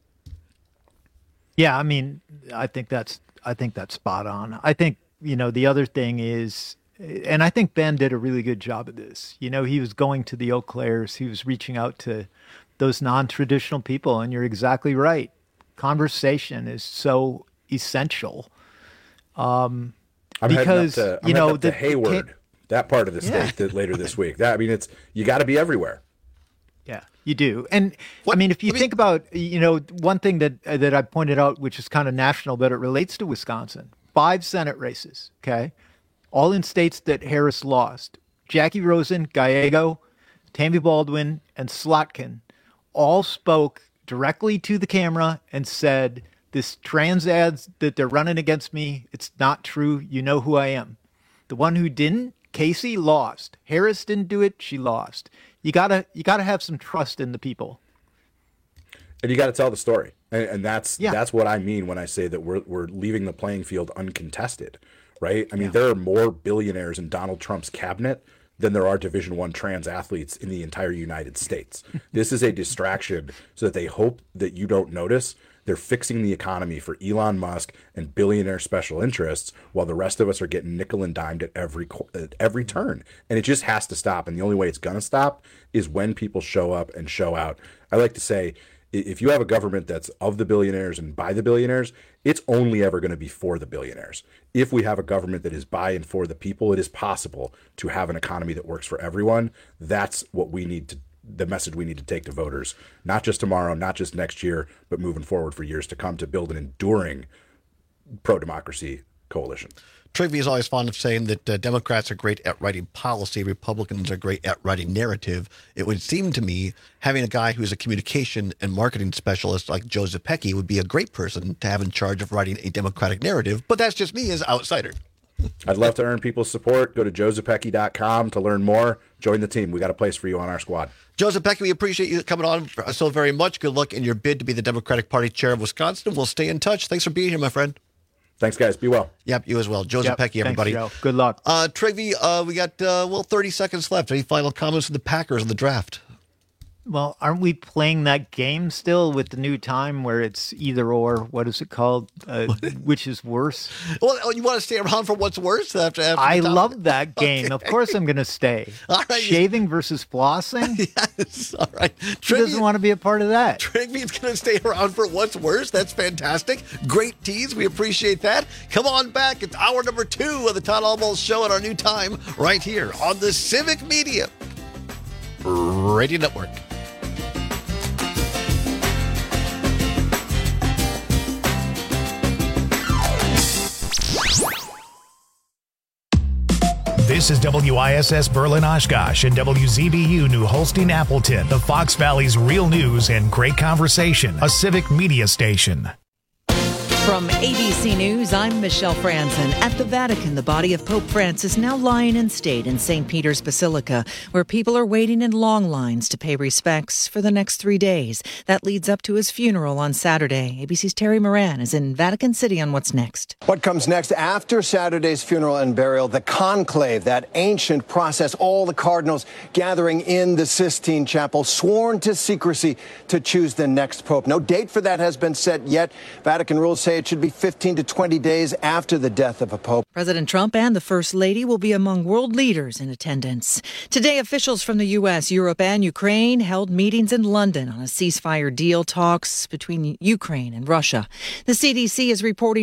Yeah, I mean, I think that's I think that's spot on. I think, you know, the other thing is, and I think Ben did a really good job of this. You know, he was going to the Eau Claires, he was reaching out to those non-traditional people, and you're exactly right. Conversation is so essential. Um, I'm because heading up to, I'm you know up to the, Hayward, the, that part of the state, yeah. that later this week. That I mean, it's you got to be everywhere. Yeah, you do. And what, I mean, if you me, think about, you know, one thing that uh, that I pointed out, which is kind of national, but it relates to Wisconsin. Five Senate races, okay, all in states that Harris lost. Jackie Rosen, Gallego, Tammy Baldwin, and Slotkin all spoke directly to the camera and said, this trans ads that they're running against me, it's not true. You know who I am. The one who didn't, Casey, lost. Harris didn't do it. She lost. You gotta, you gotta have some trust in the people. And you got to tell the story. And, and that's, yeah. that's what I mean when I say that we're, we're leaving the playing field uncontested, right? I mean, Yeah. there are more billionaires in Donald Trump's cabinet than there are Division One trans athletes in the entire United States. This is a distraction so that they hope that you don't notice. They're fixing the economy for Elon Musk and billionaire special interests, while the rest of us are getting nickel and dimed at every at every turn. And it just has to stop. And the only way it's going to stop is when people show up and show out. I like to say, if you have a government that's of the billionaires and by the billionaires, it's only ever going to be for the billionaires. If we have a government that is by and for the people, it is possible to have an economy that works for everyone. That's what we need to the message we need to take to voters, not just tomorrow, not just next year, but moving forward for years to come, to build an enduring pro-democracy coalition. Travey is always fond of saying that uh, Democrats are great at writing policy, Republicans are great at writing narrative. It would seem to me having a guy who's a communication and marketing specialist like Joe Zepecki would be a great person to have in charge of writing a Democratic narrative, but that's just me as an outsider. I'd love to earn people's support. Go to joe zepecki dot com to learn more. Join the team. We got a place for you on our squad. Joe Zepecki, we appreciate you coming on so very much. Good luck in your bid to be the Democratic Party chair of Wisconsin. We'll stay in touch. Thanks for being here, my friend. Thanks, guys. Be well. Yep, you as well. Joe Yep, Zepecki, everybody. Thanks, Joe. Good luck. Uh, Travey, uh, we got, uh, well, thirty seconds left. Any final comments on the Packers on the draft? Well, aren't we playing that game still with the new time where it's either or? What is it called? Uh, which is worse? Well, you want to stay around for what's worse? After, after I love that game. Okay. Of course I'm going to stay. All right. Shaving versus flossing? Yes. All right. Who doesn't want to be a part of that? Trigby's going to stay around for what's worse. That's fantastic. Great tease. We appreciate that. Come on back. It's hour number two of the Todd Almost Show at our new time right here on the Civic Media Radio Network. This is W I S S Berlin Oshkosh and W Z B U New Holstein Appleton, the Fox Valley's real news and great conversation, a civic media station. From A B C News, I'm Michelle Franzen. At the Vatican, the body of Pope Francis now lying in state in Saint Peter's Basilica, where people are waiting in long lines to pay respects for the next three days. That leads up to his funeral on Saturday. A B C's Terry Moran is in Vatican City on what's next. What comes next after Saturday's funeral and burial? The conclave, that ancient process, all the cardinals gathering in the Sistine Chapel, sworn to secrecy to choose the next pope. No date for that has been set yet. Vatican rules say it should be fifteen to twenty days after the death of a pope. President Trump and the First Lady will be among world leaders in attendance. Today, officials from the U S, Europe, and Ukraine held meetings in London on a ceasefire deal talks between Ukraine and Russia. The C D C is reporting